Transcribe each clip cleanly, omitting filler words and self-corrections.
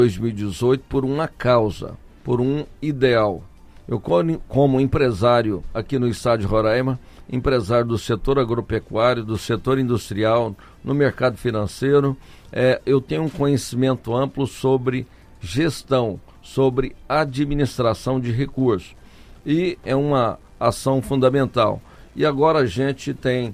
2018 por uma causa, por um ideal. Eu, como empresário aqui no estado de Roraima, empresário do setor agropecuário, do setor industrial, no mercado financeiro, eu tenho um conhecimento amplo sobre gestão, sobre administração de recursos. E é uma ação fundamental. E agora a gente tem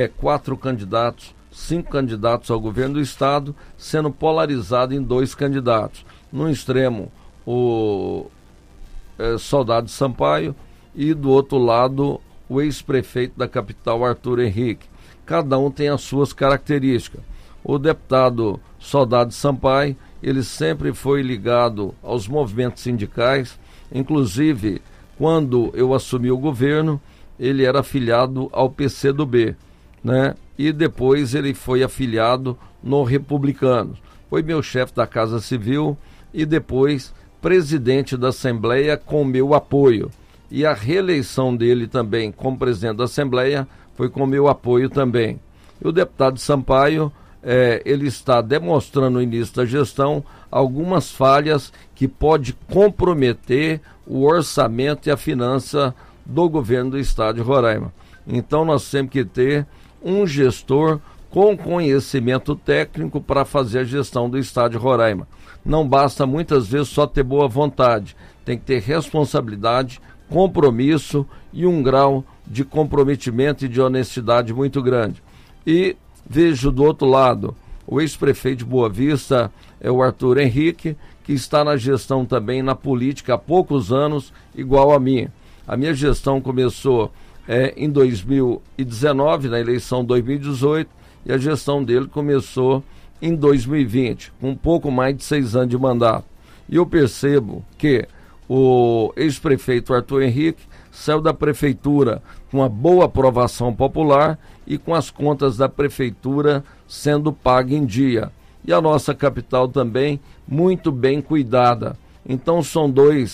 5 candidatos ao governo do estado, sendo polarizado em 2 candidatos. No extremo, o Soldado Sampaio, e do outro lado, o ex-prefeito da capital, Arthur Henrique. Cada um tem as suas características. O deputado Soldado Sampaio, ele sempre foi ligado aos movimentos sindicais, inclusive, quando eu assumi o governo, ele era afiliado ao PCdoB, né? E depois ele foi afiliado no Republicanos. Foi meu chefe da Casa Civil e depois presidente da Assembleia com meu apoio. E a reeleição dele também como presidente da Assembleia foi com meu apoio também. E o deputado Sampaio, ele está demonstrando no início da gestão algumas falhas que pode comprometer o orçamento e a finança do governo do estado de Roraima. Então nós temos que ter um gestor com conhecimento técnico para fazer a gestão do estado de Roraima. Não basta muitas vezes só ter boa vontade, tem que ter responsabilidade, compromisso e um grau de comprometimento e de honestidade muito grande. E vejo do outro lado o ex-prefeito de Boa Vista, o Arthur Henrique, que está na gestão também, na política, há poucos anos, igual a minha. A minha gestão começou em 2019, na eleição 2018, e a gestão dele começou em 2020, com um pouco mais de 6 anos de mandato. E eu percebo que o ex-prefeito Arthur Henrique saiu da prefeitura com uma boa aprovação popular e com as contas da prefeitura sendo pagas em dia. E a nossa capital também muito bem cuidada. Então são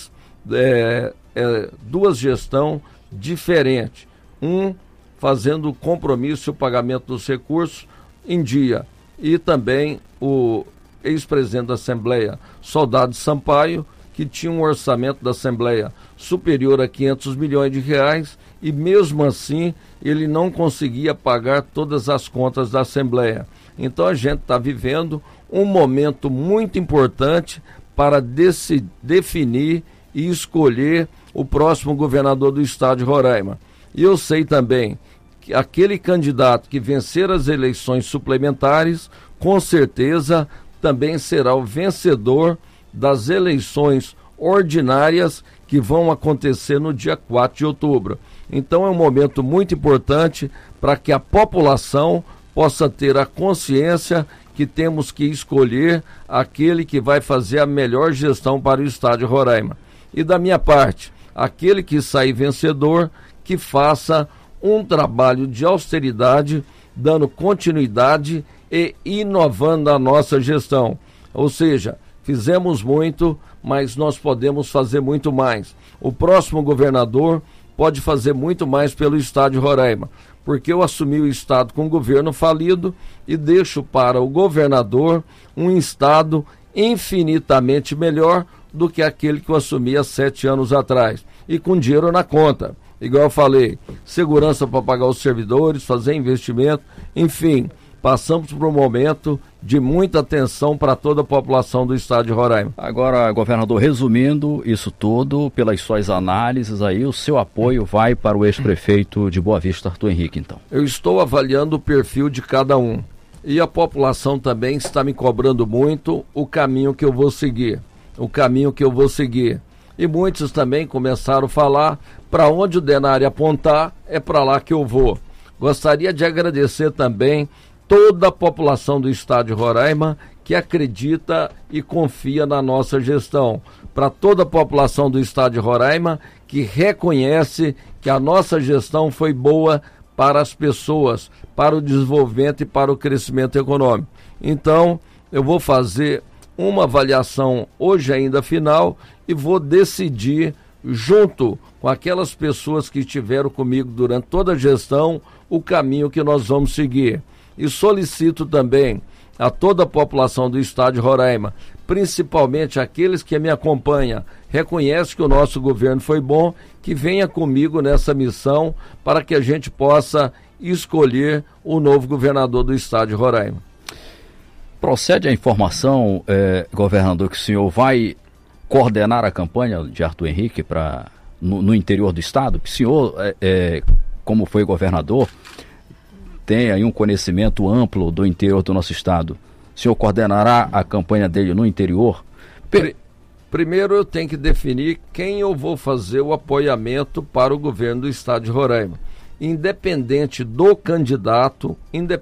duas gestões diferentes. Um fazendo o compromisso e o pagamento dos recursos em dia. E também o ex-presidente da Assembleia, Soldado Sampaio, que tinha um orçamento da Assembleia superior a 500 milhões de reais e mesmo assim ele não conseguia pagar todas as contas da Assembleia. Então a gente está vivendo um momento muito importante para definir e escolher o próximo governador do estado de Roraima. E eu sei também que aquele candidato que vencer as eleições suplementares, com certeza também será o vencedor das eleições ordinárias que vão acontecer no dia 4 de outubro. Então é um momento muito importante para que a população possa ter a consciência que temos que escolher aquele que vai fazer a melhor gestão para o estado de Roraima. E da minha parte, aquele que sair vencedor, que faça um trabalho de austeridade, dando continuidade e inovando a nossa gestão. Ou seja, fizemos muito, mas nós podemos fazer muito mais. O próximo governador pode fazer muito mais pelo estado de Roraima, porque eu assumi o estado com um governo falido e deixo para o governador um estado infinitamente melhor do que aquele que eu assumi há 7 anos atrás. E com dinheiro na conta. Igual eu falei, segurança para pagar os servidores, fazer investimento, enfim, passamos por um momento de muita atenção para toda a população do estado de Roraima. Agora, governador, resumindo isso tudo, pelas suas análises aí, o seu apoio vai para o ex-prefeito de Boa Vista, Arthur Henrique, então? Eu estou avaliando o perfil de cada um. E a população também está me cobrando muito o caminho que eu vou seguir. E muitos também começaram a falar, para onde o Denari apontar, é para lá que eu vou. Gostaria de agradecer também toda a população do estado de Roraima que acredita e confia na nossa gestão. Para toda a população do estado de Roraima que reconhece que a nossa gestão foi boa para as pessoas, para o desenvolvimento e para o crescimento econômico. Então, eu vou fazer uma avaliação hoje ainda final e vou decidir, junto com aquelas pessoas que estiveram comigo durante toda a gestão, o caminho que nós vamos seguir. E solicito também a toda a população do estado de Roraima, principalmente aqueles que me acompanham, reconhecem que o nosso governo foi bom, que venha comigo nessa missão para que a gente possa escolher o novo governador do estado de Roraima. Procede a informação, governador, que o senhor vai coordenar a campanha de Arthur Henrique no interior do estado? O senhor, como foi governador, tem aí um conhecimento amplo do interior do nosso estado. O senhor coordenará a campanha dele no interior? Primeiro eu tenho que definir quem eu vou fazer o apoiamento para o governo do estado de Roraima. Independente do candidato,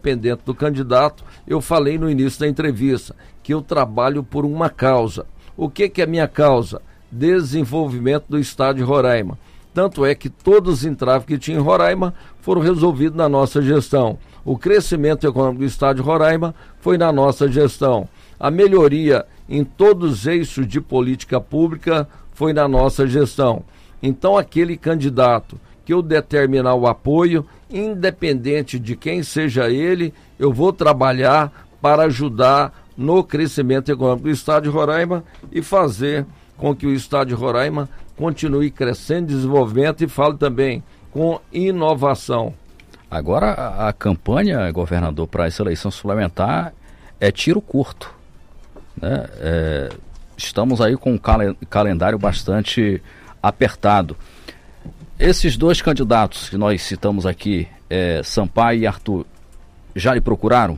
eu falei no início da entrevista que eu trabalho por uma causa. O que é minha causa? Desenvolvimento do estado de Roraima. Tanto é que todos os entraves que tinha em Roraima foram resolvidos na nossa gestão. O crescimento econômico do estado de Roraima foi na nossa gestão. A melhoria em todos os eixos de política pública foi na nossa gestão. Então, aquele candidato que eu determinar o apoio, independente de quem seja ele, eu vou trabalhar para ajudar no crescimento econômico do estado de Roraima e fazer com que o estado de Roraima continue crescendo, desenvolvimento e falo também com inovação. Agora a campanha, governador, para essa eleição suplementar é tiro curto, né? Estamos aí com um calendário bastante apertado. Esses dois candidatos que nós citamos aqui, Sampaio e Arthur, já lhe procuraram?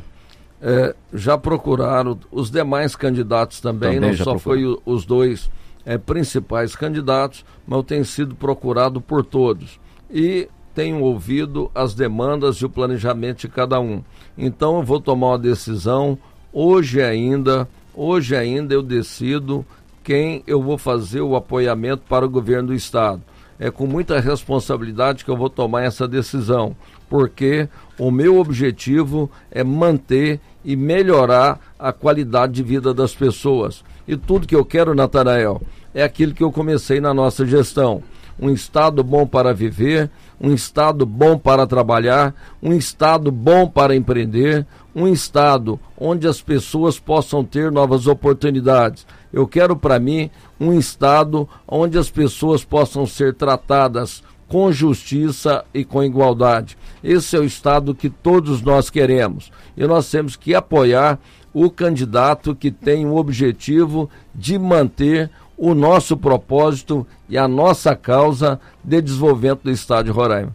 Já procuraram. Os demais candidatos também não só foi os dois principais candidatos, mas eu tenho sido procurado por todos. E tenho ouvido as demandas e o planejamento de cada um. Então eu vou tomar uma decisão. Hoje ainda eu decido quem eu vou fazer o apoiamento para o governo do estado. É com muita responsabilidade que eu vou tomar essa decisão, porque o meu objetivo é manter e melhorar a qualidade de vida das pessoas. E tudo que eu quero, Natanael, é aquilo que eu comecei na nossa gestão. Um estado bom para viver, um estado bom para trabalhar, um estado bom para empreender, um estado onde as pessoas possam ter novas oportunidades. Eu quero para mim um estado onde as pessoas possam ser tratadas com justiça e com igualdade. Esse é o estado que todos nós queremos. E nós temos que apoiar o candidato que tem o objetivo de manter o nosso propósito e a nossa causa de desenvolvimento do estado de Roraima.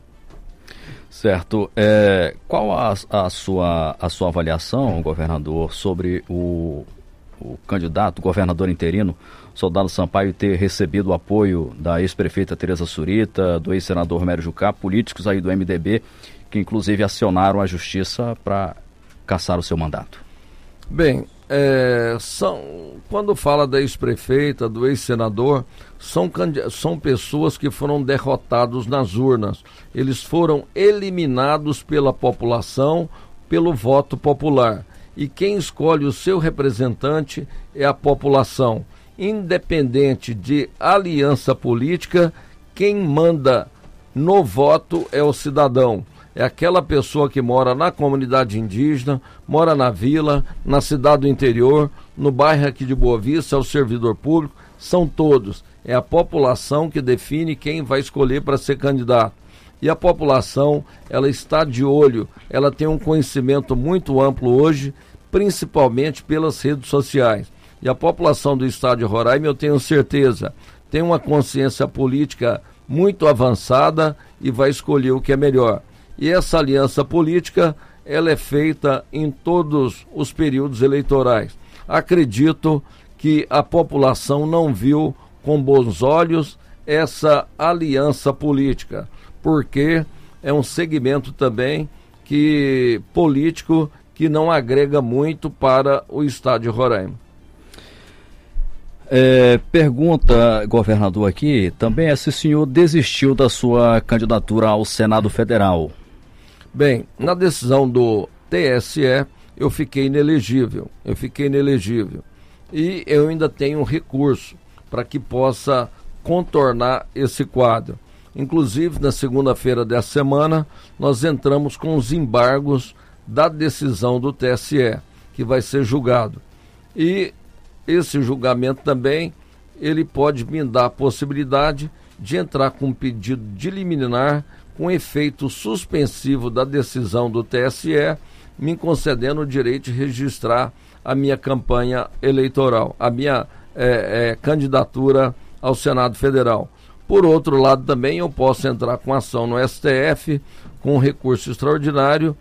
Certo. Qual a sua avaliação, governador, sobre o candidato, governador interino, Soldado Sampaio, ter recebido o apoio da ex-prefeita Tereza Surita, do ex-senador Mério Jucá, políticos aí do MDB, que inclusive acionaram a justiça para cassar o seu mandato? Bem, quando fala da ex-prefeita, do ex-senador, são pessoas que foram derrotados nas urnas. Eles foram eliminados pela população, pelo voto popular. E quem escolhe o seu representante é a população. Independente de aliança política, quem manda no voto é o cidadão. É aquela pessoa que mora na comunidade indígena, mora na vila, na cidade do interior, no bairro aqui de Boa Vista, é o servidor público, são todos. É a população que define quem vai escolher para ser candidato. E a população, ela está de olho, ela tem um conhecimento muito amplo hoje, principalmente pelas redes sociais. E a população do estado de Roraima, eu tenho certeza, tem uma consciência política muito avançada e vai escolher o que é melhor. E essa aliança política, ela é feita em todos os períodos eleitorais. Acredito que a população não viu com bons olhos essa aliança política, porque é um segmento também político que não agrega muito para o estado de Roraima. Pergunta, governador, aqui também se o senhor desistiu da sua candidatura ao Senado Federal. Bem, na decisão do TSE, eu fiquei inelegível. E eu ainda tenho um recurso para que possa contornar esse quadro. Inclusive, na segunda-feira dessa semana, nós entramos com os embargos da decisão do TSE, que vai ser julgado. E esse julgamento também, ele pode me dar a possibilidade de entrar com um pedido de liminar com efeito suspensivo da decisão do TSE, me concedendo o direito de registrar a minha campanha eleitoral, a minha candidatura ao Senado Federal. Por outro lado, também eu posso entrar com ação no STF, com recurso extraordinário,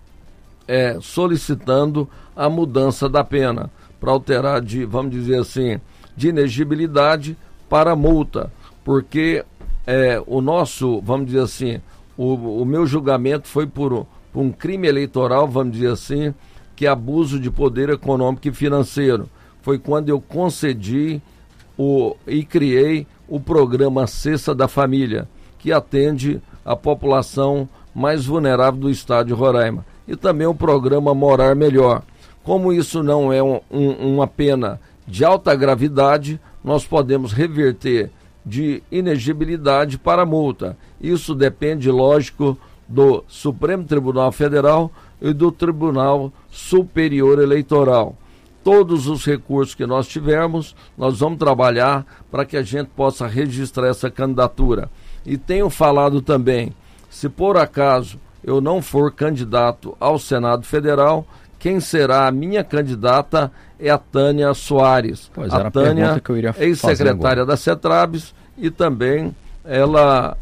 solicitando a mudança da pena, para alterar de, vamos dizer assim, de inegibilidade para multa, porque o nosso, vamos dizer assim, o meu julgamento foi por um crime eleitoral, vamos dizer assim, que é abuso de poder econômico e financeiro. Foi quando eu concedi e criei o programa Cesta da Família, que atende a população mais vulnerável do estado de Roraima. E também o programa Morar Melhor. Como isso não é uma pena de alta gravidade, nós podemos reverter de inegibilidade para multa. Isso depende, lógico, do Supremo Tribunal Federal e do Tribunal Superior Eleitoral. Todos os recursos que nós tivermos, nós vamos trabalhar para que a gente possa registrar essa candidatura. E tenho falado também, se por acaso eu não for candidato ao Senado Federal, quem será a minha candidata é a Tânia Soares. Pois a Tânia, ex-secretária da CETRABS, e também ela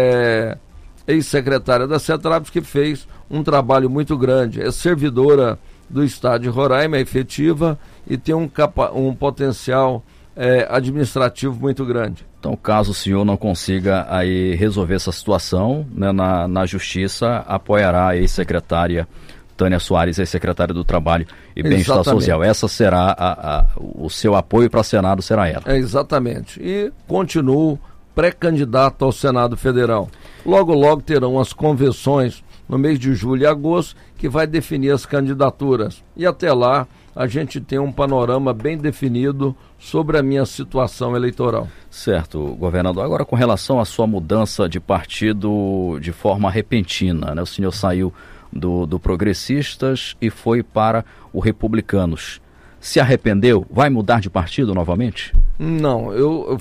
é ex-secretária da CETRABS, que fez um trabalho muito grande. É servidora do estado de Roraima, é efetiva e tem um potencial administrativo muito grande. Então, caso o senhor não consiga aí resolver essa situação, né, na Justiça, apoiará a ex-secretária Tânia Soares, ex-secretária do Trabalho e Bem-Estar Social. Essa será o seu apoio para o Senado, será ela. Exatamente. E continuo pré-candidato ao Senado Federal. Logo, logo terão as convenções no mês de julho e agosto, que vai definir as candidaturas. E até lá, a gente tem um panorama bem definido sobre a minha situação eleitoral. Certo, governador. Agora, com relação à sua mudança de partido de forma repentina, né? O senhor saiu do Progressistas e foi para o Republicanos. Se arrependeu? Vai mudar de partido novamente? Não,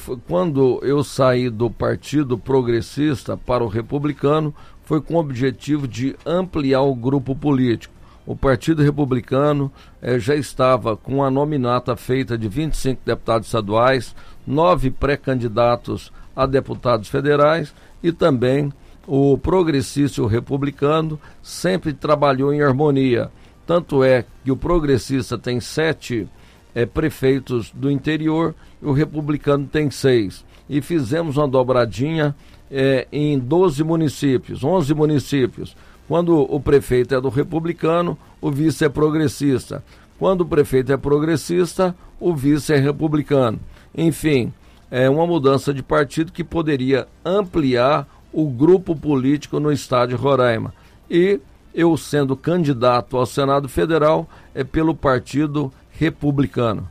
quando eu saí do Partido Progressista para o Republicano, foi com o objetivo de ampliar o grupo político. O Partido Republicano já estava com a nominata feita de 25 deputados estaduais, 9 pré-candidatos a deputados federais, e também o Progressista e o Republicano sempre trabalhou em harmonia. Tanto é que o Progressista tem 7 prefeitos do interior e o Republicano tem 6. E fizemos uma dobradinha em 12 municípios, 11 municípios. Quando o prefeito é do Republicano, o vice é progressista. Quando o prefeito é progressista, o vice é republicano. Enfim, é uma mudança de partido que poderia ampliar o grupo político no estado de Roraima. E eu, sendo candidato ao Senado Federal, é pelo Partido Republicano.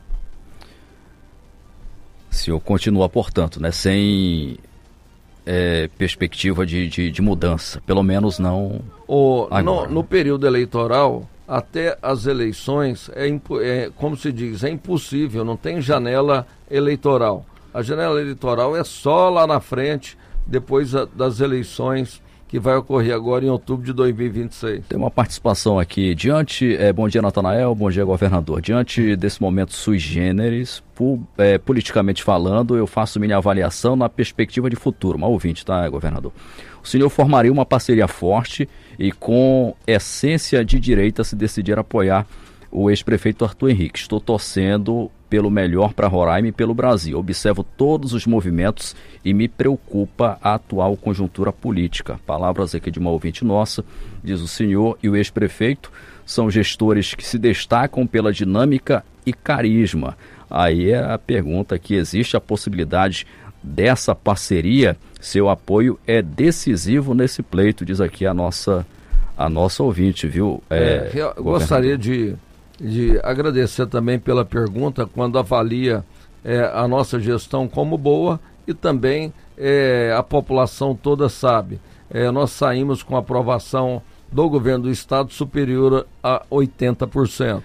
O senhor continua, portanto, né, sem perspectiva de mudança, pelo menos não agora. No período eleitoral, até as eleições, como se diz, é impossível, não tem janela eleitoral. A janela eleitoral é só lá na frente, depois das eleições que vai ocorrer agora em outubro de 2026. Tem uma participação aqui. Bom dia, Natanael, bom dia, governador. Diante desse momento sui generis, politicamente falando, eu faço minha avaliação na perspectiva de futuro. Uma ouvinte, tá, governador? O senhor formaria uma parceria forte e com essência de direita se decidir apoiar o ex-prefeito Arthur Henrique. Estou torcendo pelo melhor para Roraima e pelo Brasil. Observo todos os movimentos e me preocupa a atual conjuntura política. Palavras aqui de uma ouvinte nossa, diz o senhor, e o ex-prefeito são gestores que se destacam pela dinâmica e carisma. Aí é a pergunta que existe a possibilidade dessa parceria. Seu apoio é decisivo nesse pleito, diz aqui a nossa ouvinte, viu? Eu gostaria de agradecer também pela pergunta, quando avalia a nossa gestão como boa, e também a população toda sabe. Nós saímos com aprovação do governo do estado superior a 80%.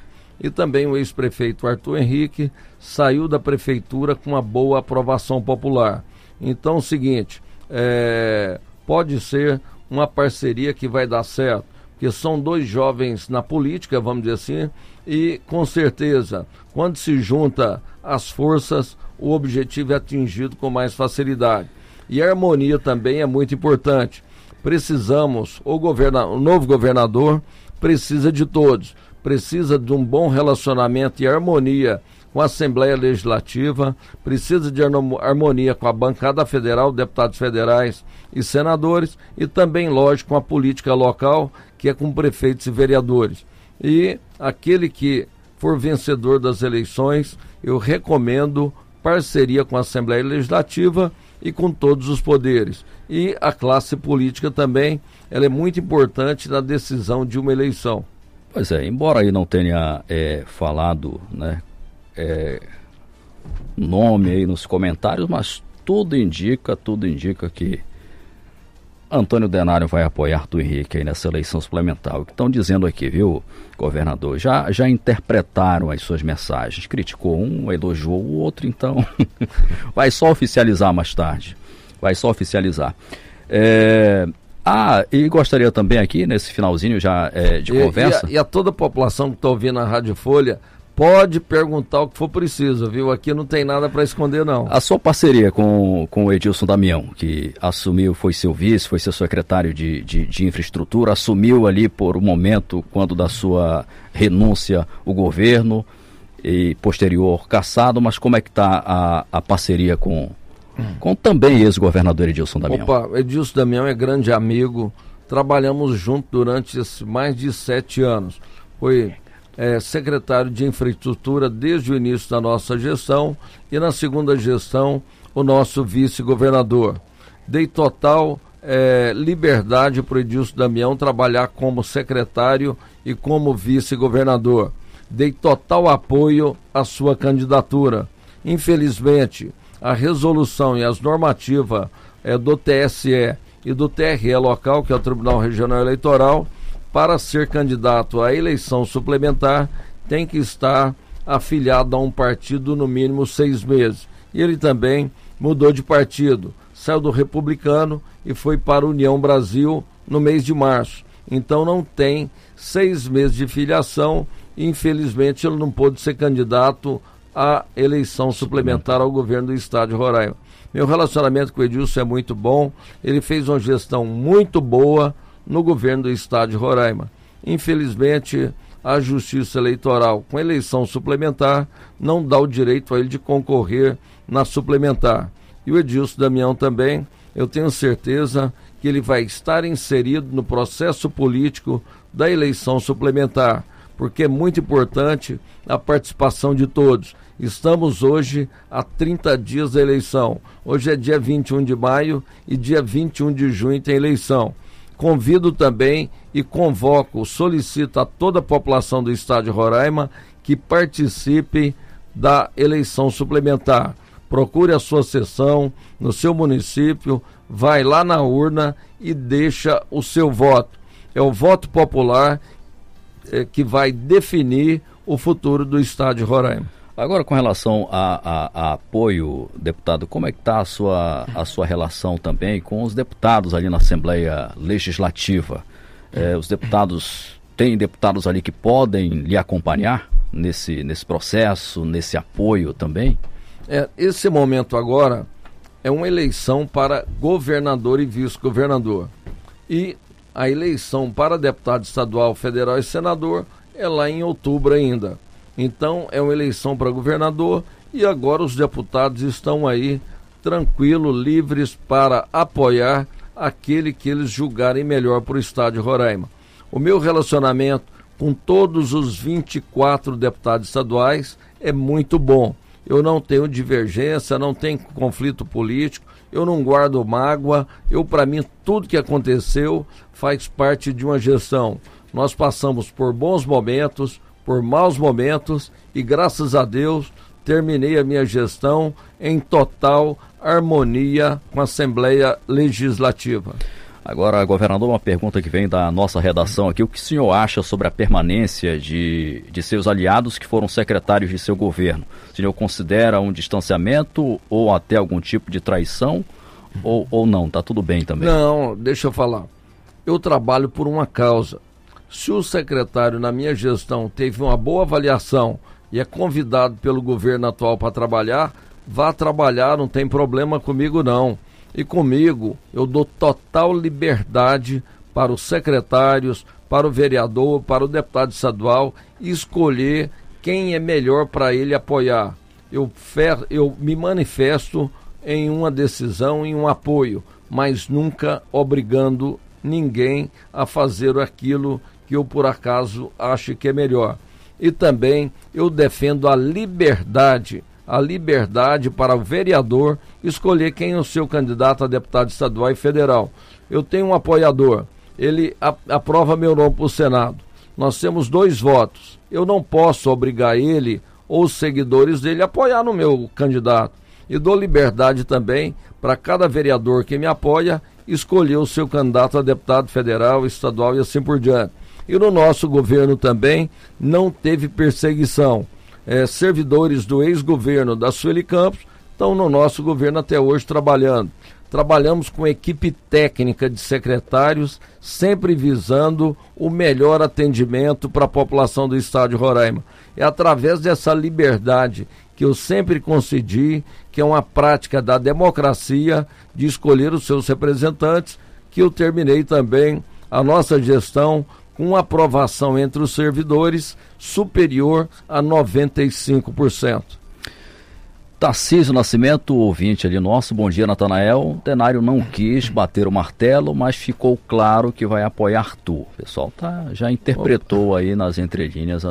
E também o ex-prefeito Arthur Henrique saiu da prefeitura com uma boa aprovação popular. Então é o seguinte, pode ser uma parceria que vai dar certo, porque são dois jovens na política, vamos dizer assim, e com certeza, quando se junta as forças, o objetivo é atingido com mais facilidade. E a harmonia também é muito importante. Precisamos, o novo governador precisa de todos, precisa de um bom relacionamento e harmonia com a Assembleia Legislativa, precisa de harmonia com a bancada federal, deputados federais e senadores, e também, lógico, com a política local, que é com prefeitos e vereadores. E aquele que for vencedor das eleições, eu recomendo parceria com a Assembleia Legislativa e com todos os poderes. E a classe política também, ela é muito importante na decisão de uma eleição. Pois é, embora aí não tenha falado, né, nome aí nos comentários, mas tudo indica que Antônio Denário vai apoiar Arthur Henrique aí nessa eleição suplementar. O que estão dizendo aqui, viu, governador? Já interpretaram as suas mensagens. Criticou um, elogiou o outro, então vai só oficializar mais tarde. Vai só oficializar. E gostaria também aqui, nesse finalzinho já de conversa... E a toda a população que está ouvindo a Rádio Folha, pode perguntar o que for preciso, viu? Aqui não tem nada para esconder, não. A sua parceria com o Edilson Damião, que assumiu, foi seu vice, foi seu secretário de infraestrutura, assumiu ali por um momento, quando da sua renúncia, o governo, e posterior cassado, mas como é que está a parceria com também ex-governador Edilson Damião? Opa, Edilson Damião é grande amigo, trabalhamos juntos durante mais de 7 anos. Foi secretário de infraestrutura desde o início da nossa gestão e na segunda gestão o nosso vice-governador. Dei total liberdade para o Edilson Damião trabalhar como secretário e como vice-governador. Dei total apoio à sua candidatura. Infelizmente, a resolução e as normativas do TSE e do TRE local, que é o Tribunal Regional Eleitoral, para ser candidato à eleição suplementar, tem que estar afiliado a um partido no mínimo 6 meses. E ele também mudou de partido, saiu do Republicano e foi para a União Brasil no mês de março. Então não tem 6 meses de filiação e infelizmente ele não pôde ser candidato à eleição suplementar ao governo do estado de Roraima. Meu relacionamento com o Edilson é muito bom, ele fez uma gestão muito boa no governo do estado de Roraima. Infelizmente, a Justiça Eleitoral, com eleição suplementar, não dá o direito a ele de concorrer na suplementar. E o Edilson Damião também, eu tenho certeza que ele vai estar inserido no processo político da eleição suplementar, porque é muito importante a participação de todos. Estamos hoje a 30 dias da eleição. Hoje é dia 21 de maio e dia 21 de junho tem eleição. Convido também e convoco, solicito a toda a população do estado de Roraima que participe da eleição suplementar. Procure a sua sessão no seu município, vai lá na urna e deixa o seu voto. É o voto popular que vai definir o futuro do estado de Roraima. Agora, com relação a apoio, deputado, como é que está a sua relação também com os deputados ali na Assembleia Legislativa? Os deputados, tem deputados ali que podem lhe acompanhar nesse processo, nesse apoio também? Esse momento agora é uma eleição para governador e vice-governador. E a eleição para deputado estadual, federal e senador é lá em outubro ainda. Então é uma eleição para governador e agora os deputados estão aí tranquilos, livres para apoiar aquele que eles julgarem melhor para o estado de Roraima. O meu relacionamento com todos os 24 deputados estaduais é muito bom. Eu não tenho divergência, não tenho conflito político, eu não guardo mágoa, para mim tudo que aconteceu faz parte de uma gestão. Nós passamos por bons momentos, por maus momentos e graças a Deus terminei a minha gestão em total harmonia com a Assembleia Legislativa. Agora, governador, uma pergunta que vem da nossa redação aqui. O que o senhor acha sobre a permanência de seus aliados que foram secretários de seu governo? O senhor considera um distanciamento ou até algum tipo de traição ou não? Tá tudo bem também? Não, deixa eu falar. Eu trabalho por uma causa. Se o secretário, na minha gestão, teve uma boa avaliação e é convidado pelo governo atual para trabalhar, vá trabalhar, não tem problema comigo não. E comigo eu dou total liberdade para os secretários, para o vereador, para o deputado estadual escolher quem é melhor para ele apoiar. Eu me manifesto em uma decisão, em um apoio, mas nunca obrigando ninguém a fazer aquilo que eu por acaso acho que é melhor. E também eu defendo a liberdade para o vereador escolher quem é o seu candidato a deputado estadual e federal. Eu tenho um apoiador, ele aprova meu nome para o Senado. Nós temos 2 votos. Eu não posso obrigar ele ou os seguidores dele a apoiar no meu candidato. E dou liberdade também para cada vereador que me apoia escolher o seu candidato a deputado federal, estadual e assim por diante. E no nosso governo também não teve perseguição. Servidores do ex-governo da Sueli Campos estão no nosso governo até hoje trabalhando. Trabalhamos com equipe técnica de secretários, sempre visando o melhor atendimento para a população do estado de Roraima. É através dessa liberdade que eu sempre concedi, que é uma prática da democracia de escolher os seus representantes, que eu terminei também a nossa gestão com uma aprovação entre os servidores superior a 95%. Tarcísio Nascimento, ouvinte ali nosso, bom dia, Natanael. Denário não quis bater o martelo, mas ficou claro que vai apoiar Arthur. O pessoal já interpretou aí nas entrelinhas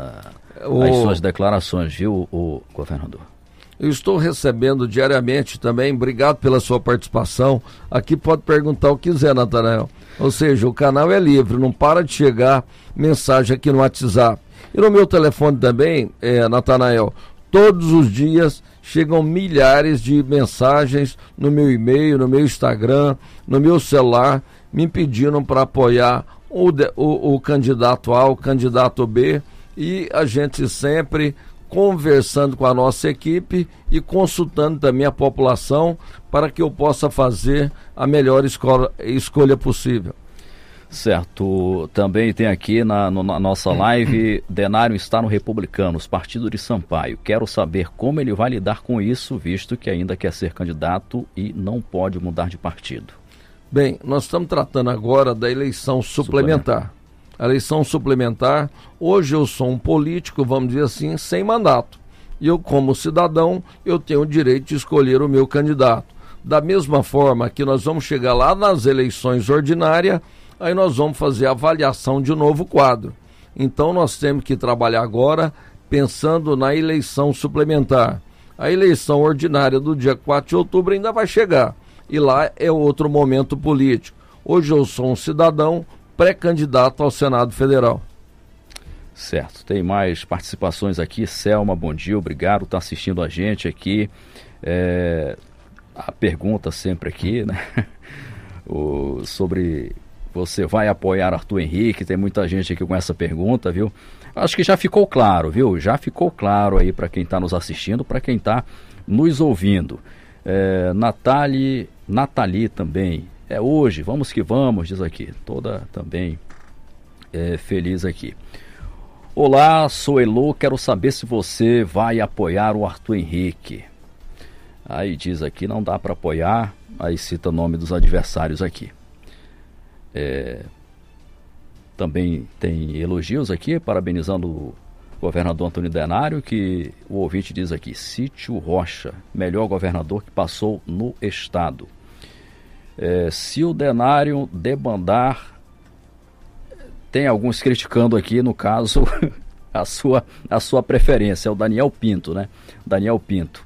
as suas declarações, viu, o governador? Eu estou recebendo diariamente também, obrigado pela sua participação. Aqui pode perguntar o que quiser, Natanael. Ou seja, o canal é livre, não para de chegar mensagem aqui no WhatsApp. E no meu telefone também, Natanael, todos os dias chegam milhares de mensagens no meu e-mail, no meu Instagram, no meu celular, me pedindo para apoiar o candidato A, o candidato B, e a gente sempre conversando com a nossa equipe e consultando também a população para que eu possa fazer a melhor escolha possível. Certo, também tem aqui na nossa live, Denário está no Republicanos, partido de Sampaio. Quero saber como ele vai lidar com isso, visto que ainda quer ser candidato e não pode mudar de partido. Bem, nós estamos tratando agora da eleição suplementar. A eleição suplementar, hoje eu sou um político, vamos dizer assim, sem mandato. E eu, como cidadão, eu tenho o direito de escolher o meu candidato. Da mesma forma que nós vamos chegar lá nas eleições ordinárias, aí nós vamos fazer a avaliação de um novo quadro. Então nós temos que trabalhar agora pensando na eleição suplementar. A eleição ordinária do dia 4 de outubro ainda vai chegar. E lá é outro momento político. Hoje eu sou um cidadão pré-candidato ao Senado Federal. Certo, tem mais participações aqui. Selma, bom dia, obrigado, está assistindo a gente aqui. A pergunta sempre aqui, né? Sobre você vai apoiar Arthur Henrique, tem muita gente aqui com essa pergunta, viu? Acho que já ficou claro, viu? Já ficou claro aí para quem está nos assistindo, para quem está nos ouvindo. Nathalie também. Hoje, vamos que vamos, diz aqui. Toda também feliz aqui. Olá, sou Elô, quero saber se você vai apoiar o Arthur Henrique. Aí diz aqui, não dá para apoiar, aí cita o nome dos adversários aqui. Também tem elogios aqui, parabenizando o governador Antônio Denário, que o ouvinte diz aqui, Sítio Rocha, melhor governador que passou no estado. Se o Denário debandar, tem alguns criticando aqui, no caso, a sua preferência, é o Daniel Pinto, né? Daniel Pinto.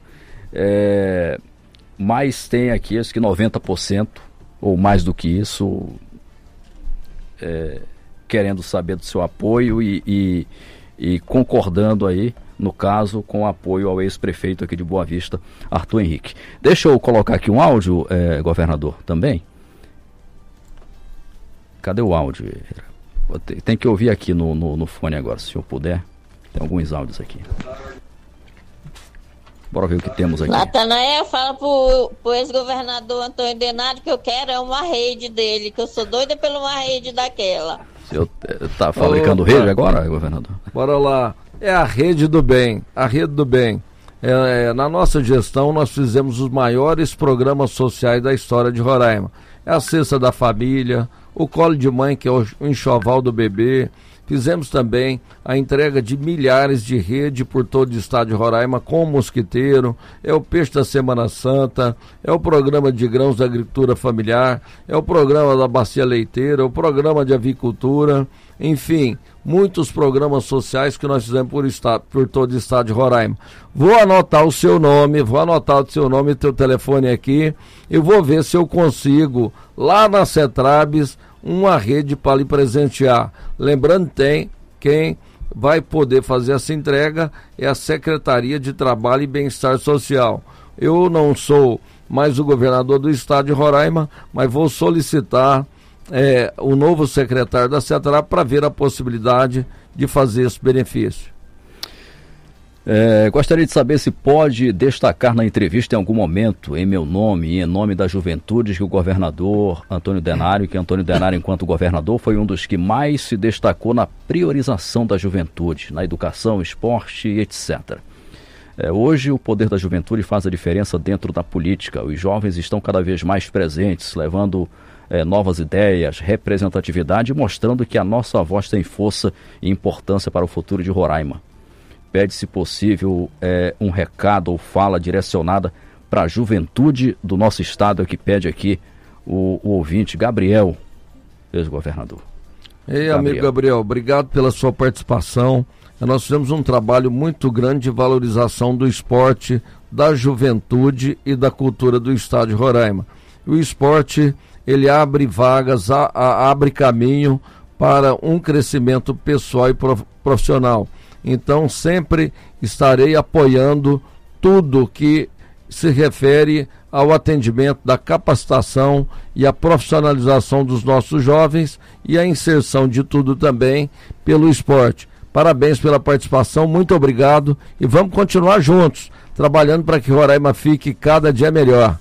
Mas tem aqui, acho que 90%, ou mais do que isso, querendo saber do seu apoio e concordando aí, no caso, com o apoio ao ex-prefeito aqui de Boa Vista, Arthur Henrique. Deixa eu colocar aqui um áudio, governador, também. Cadê o áudio? Tem que ouvir aqui no fone agora, se eu puder. Tem alguns áudios aqui. Bora ver o que temos aqui. Natanael, fala pro ex-governador Antônio Denário que eu quero uma rede dele, que eu sou doida pela uma rede daquela. Você tá fabricando rede agora, governador? Bora lá. É a rede do bem, a rede do bem. Na nossa gestão nós fizemos os maiores programas sociais da história de Roraima. É a cesta da família, o colo de mãe, que é o enxoval do bebê. Fizemos também a entrega de milhares de rede por todo o estado de Roraima com o mosquiteiro, é o peixe da Semana Santa, é o programa de grãos da agricultura familiar, é o programa da bacia leiteira, o programa de avicultura, enfim, muitos programas sociais que nós fizemos por todo o estado de Roraima. Vou anotar o seu nome e teu telefone aqui, e vou ver se eu consigo, lá na Cetrabes, uma rede para lhe presentear. Lembrando, quem vai poder fazer essa entrega é a Secretaria de Trabalho e Bem-Estar Social. Eu não sou mais o governador do estado de Roraima, mas vou solicitar o novo secretário da Cetrab para ver a possibilidade de fazer esse benefício. Gostaria de saber se pode destacar na entrevista em algum momento, em meu nome e em nome da juventude, que o governador Antônio Denário, enquanto governador, foi um dos que mais se destacou na priorização da juventude, na educação, esporte e etc. Hoje o poder da juventude faz a diferença dentro da política. Os jovens estão cada vez mais presentes, levando novas ideias, representatividade e mostrando que a nossa voz tem força e importância para o futuro de Roraima. Pede, se possível, um recado ou fala direcionada para a juventude do nosso estado, que pede aqui o ouvinte Gabriel, ex-governador. Ei, amigo Gabriel, obrigado pela sua participação. Nós fizemos um trabalho muito grande de valorização do esporte, da juventude e da cultura do estado de Roraima. O esporte, ele abre vagas, abre caminho para um crescimento pessoal e profissional. Então sempre estarei apoiando tudo que se refere ao atendimento da capacitação e a profissionalização dos nossos jovens e a inserção de tudo também pelo esporte. Parabéns pela participação, muito obrigado e vamos continuar juntos, trabalhando para que Roraima fique cada dia melhor.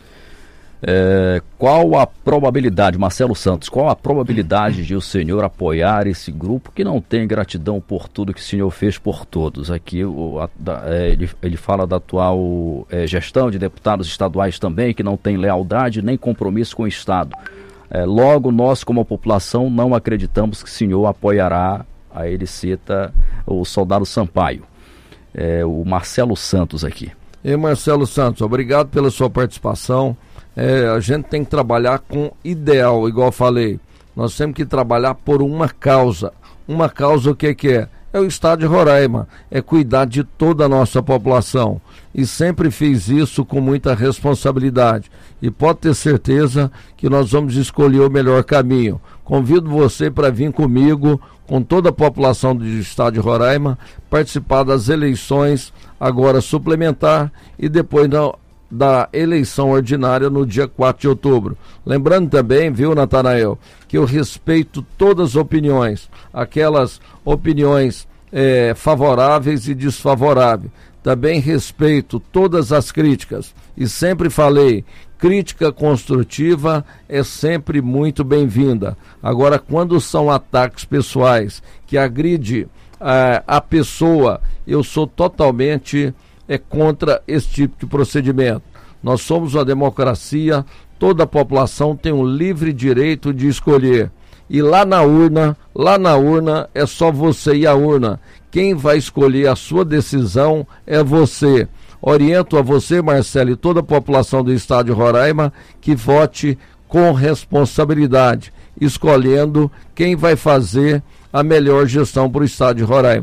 Qual a probabilidade, Marcelo Santos, qual a probabilidade de o senhor apoiar esse grupo que não tem gratidão por tudo que o senhor fez por todos? Aqui ele fala da atual gestão de deputados estaduais também, que não tem lealdade nem compromisso com o Estado. Logo, nós como população não acreditamos que o senhor apoiará, aí ele cita o soldado Sampaio. O Marcelo Santos aqui. E Marcelo Santos, obrigado pela sua participação. A gente tem que trabalhar com ideal, igual eu falei. Nós temos que trabalhar por uma causa. Uma causa o que é? É o estado de Roraima, é cuidar de toda a nossa população. E sempre fiz isso com muita responsabilidade. E pode ter certeza que nós vamos escolher o melhor caminho. Convido você para vir comigo, com toda a população do estado de Roraima, participar das eleições agora suplementar e depois da eleição ordinária no dia 4 de outubro. Lembrando também, viu, Natanael, que eu respeito todas as opiniões, aquelas opiniões favoráveis e desfavoráveis. Também respeito todas as críticas e sempre falei, crítica construtiva é sempre muito bem-vinda. Agora, quando são ataques pessoais que agridem a pessoa, eu sou totalmente contra esse tipo de procedimento. Nós somos uma democracia, toda a população tem um livre direito de escolher. E lá na urna é só você ir à urna. Quem vai escolher a sua decisão é você. Oriento a você, Marcelo, e toda a população do estado de Roraima que vote com responsabilidade, escolhendo quem vai fazer a melhor gestão para o estado de Roraima.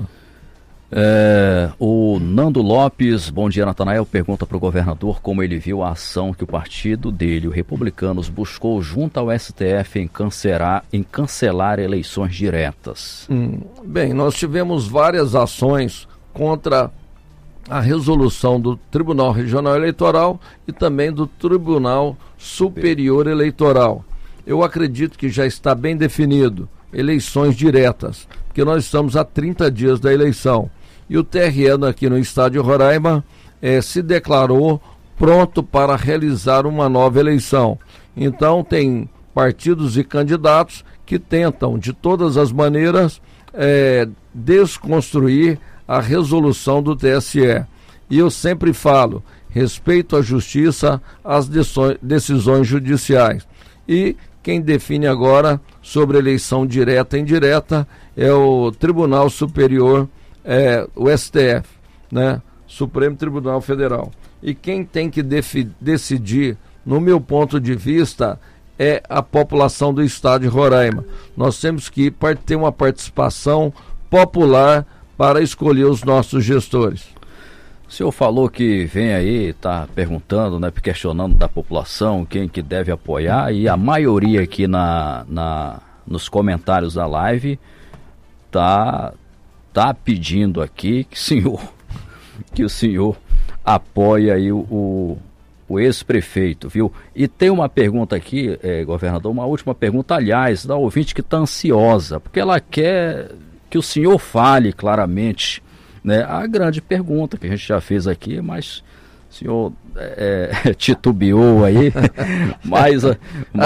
O Nando Lopes, bom dia, Natanael, pergunta para o governador como ele viu a ação que o partido dele, o Republicanos, buscou junto ao STF em cancelar eleições diretas. Bem, nós tivemos várias ações contra a resolução do Tribunal Regional Eleitoral e também do Tribunal Superior Eleitoral. eu acredito que já está bem definido, eleições diretas, porque nós estamos a 30 dias da eleição. E o TRE aqui no estado de Roraima se declarou pronto para realizar uma nova eleição. Então tem partidos e candidatos que tentam, de todas as maneiras, desconstruir a resolução do TSE. E eu sempre falo, respeito à justiça, às decisões judiciais. E quem define agora sobre eleição direta e indireta é o Tribunal Superior, o STF, né? Supremo Tribunal Federal. E quem tem que decidir, no meu ponto de vista, é a população do estado de Roraima. Nós temos que ter uma participação popular para escolher os nossos gestores. O senhor falou que vem aí, está perguntando, né, questionando da população, quem que deve apoiar, e a maioria aqui nos comentários da live tá pedindo aqui que o senhor apoie aí o ex-prefeito, viu? E tem uma pergunta aqui, governador, uma última pergunta, aliás, da ouvinte que está ansiosa, porque ela quer que o senhor fale claramente, né, a grande pergunta que a gente já fez aqui, mas o senhor titubeou aí, mas o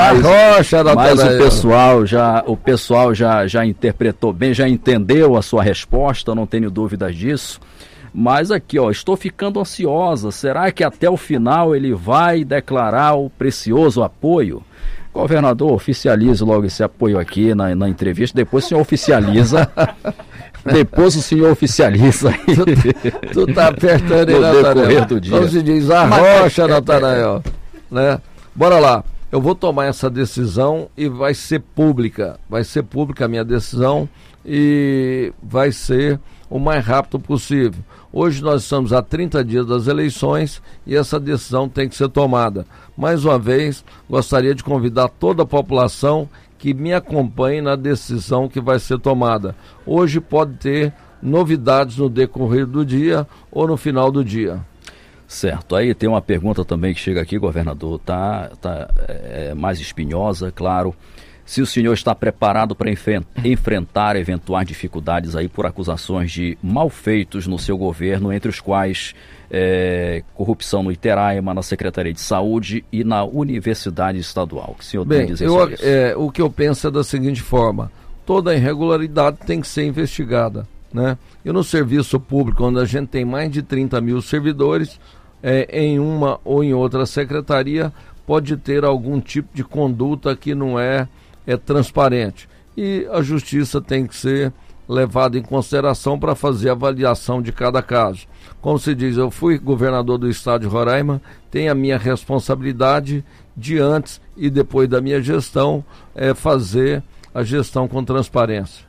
pessoal já interpretou bem, já entendeu a sua resposta, não tenho dúvidas disso. Mas aqui, estou ficando ansiosa, será que até o final ele vai declarar o precioso apoio? Governador, oficialize logo esse apoio aqui na entrevista, depois o senhor oficializa. Depois o senhor oficializa. Tu tá apertando aí, Natanael. Então se diz arrocha, Natanael. Né? Bora lá. Eu vou tomar essa decisão e vai ser pública. Vai ser pública a minha decisão e vai ser o mais rápido possível. Hoje nós estamos a 30 dias das eleições e essa decisão tem que ser tomada. Mais uma vez, gostaria de convidar toda a população que me acompanhe na decisão que vai ser tomada. Hoje pode ter novidades no decorrer do dia ou no final do dia. Certo, aí tem uma pergunta também que chega aqui, governador, tá mais espinhosa, claro. Se o senhor está preparado para enfrentar eventuais dificuldades aí por acusações de malfeitos no seu governo, entre os quais corrupção no Iteraima, na Secretaria de Saúde e na Universidade Estadual. O que o senhor tem a dizer sobre isso? O que eu penso é da seguinte forma, toda irregularidade tem que ser investigada, né? E no serviço público, onde a gente tem mais de 30 mil servidores, em uma ou em outra secretaria, pode ter algum tipo de conduta que não é transparente. E a justiça tem que ser levada em consideração para fazer a avaliação de cada caso. Como se diz, eu fui governador do estado de Roraima, tenho a minha responsabilidade de antes e depois da minha gestão fazer a gestão com transparência.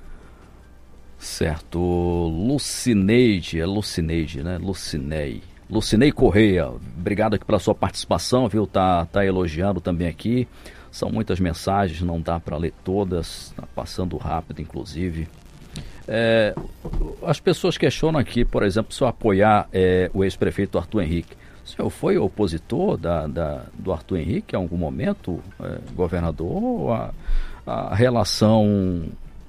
Certo. Lucineide, né? Lucinei Correia, obrigado aqui pela sua participação, viu? Tá elogiando também aqui. São muitas mensagens, não dá para ler todas, está passando rápido, inclusive. As pessoas questionam aqui, por exemplo, se eu apoiar o ex-prefeito Arthur Henrique. O senhor foi opositor do Arthur Henrique em algum momento, governador? Ou a relação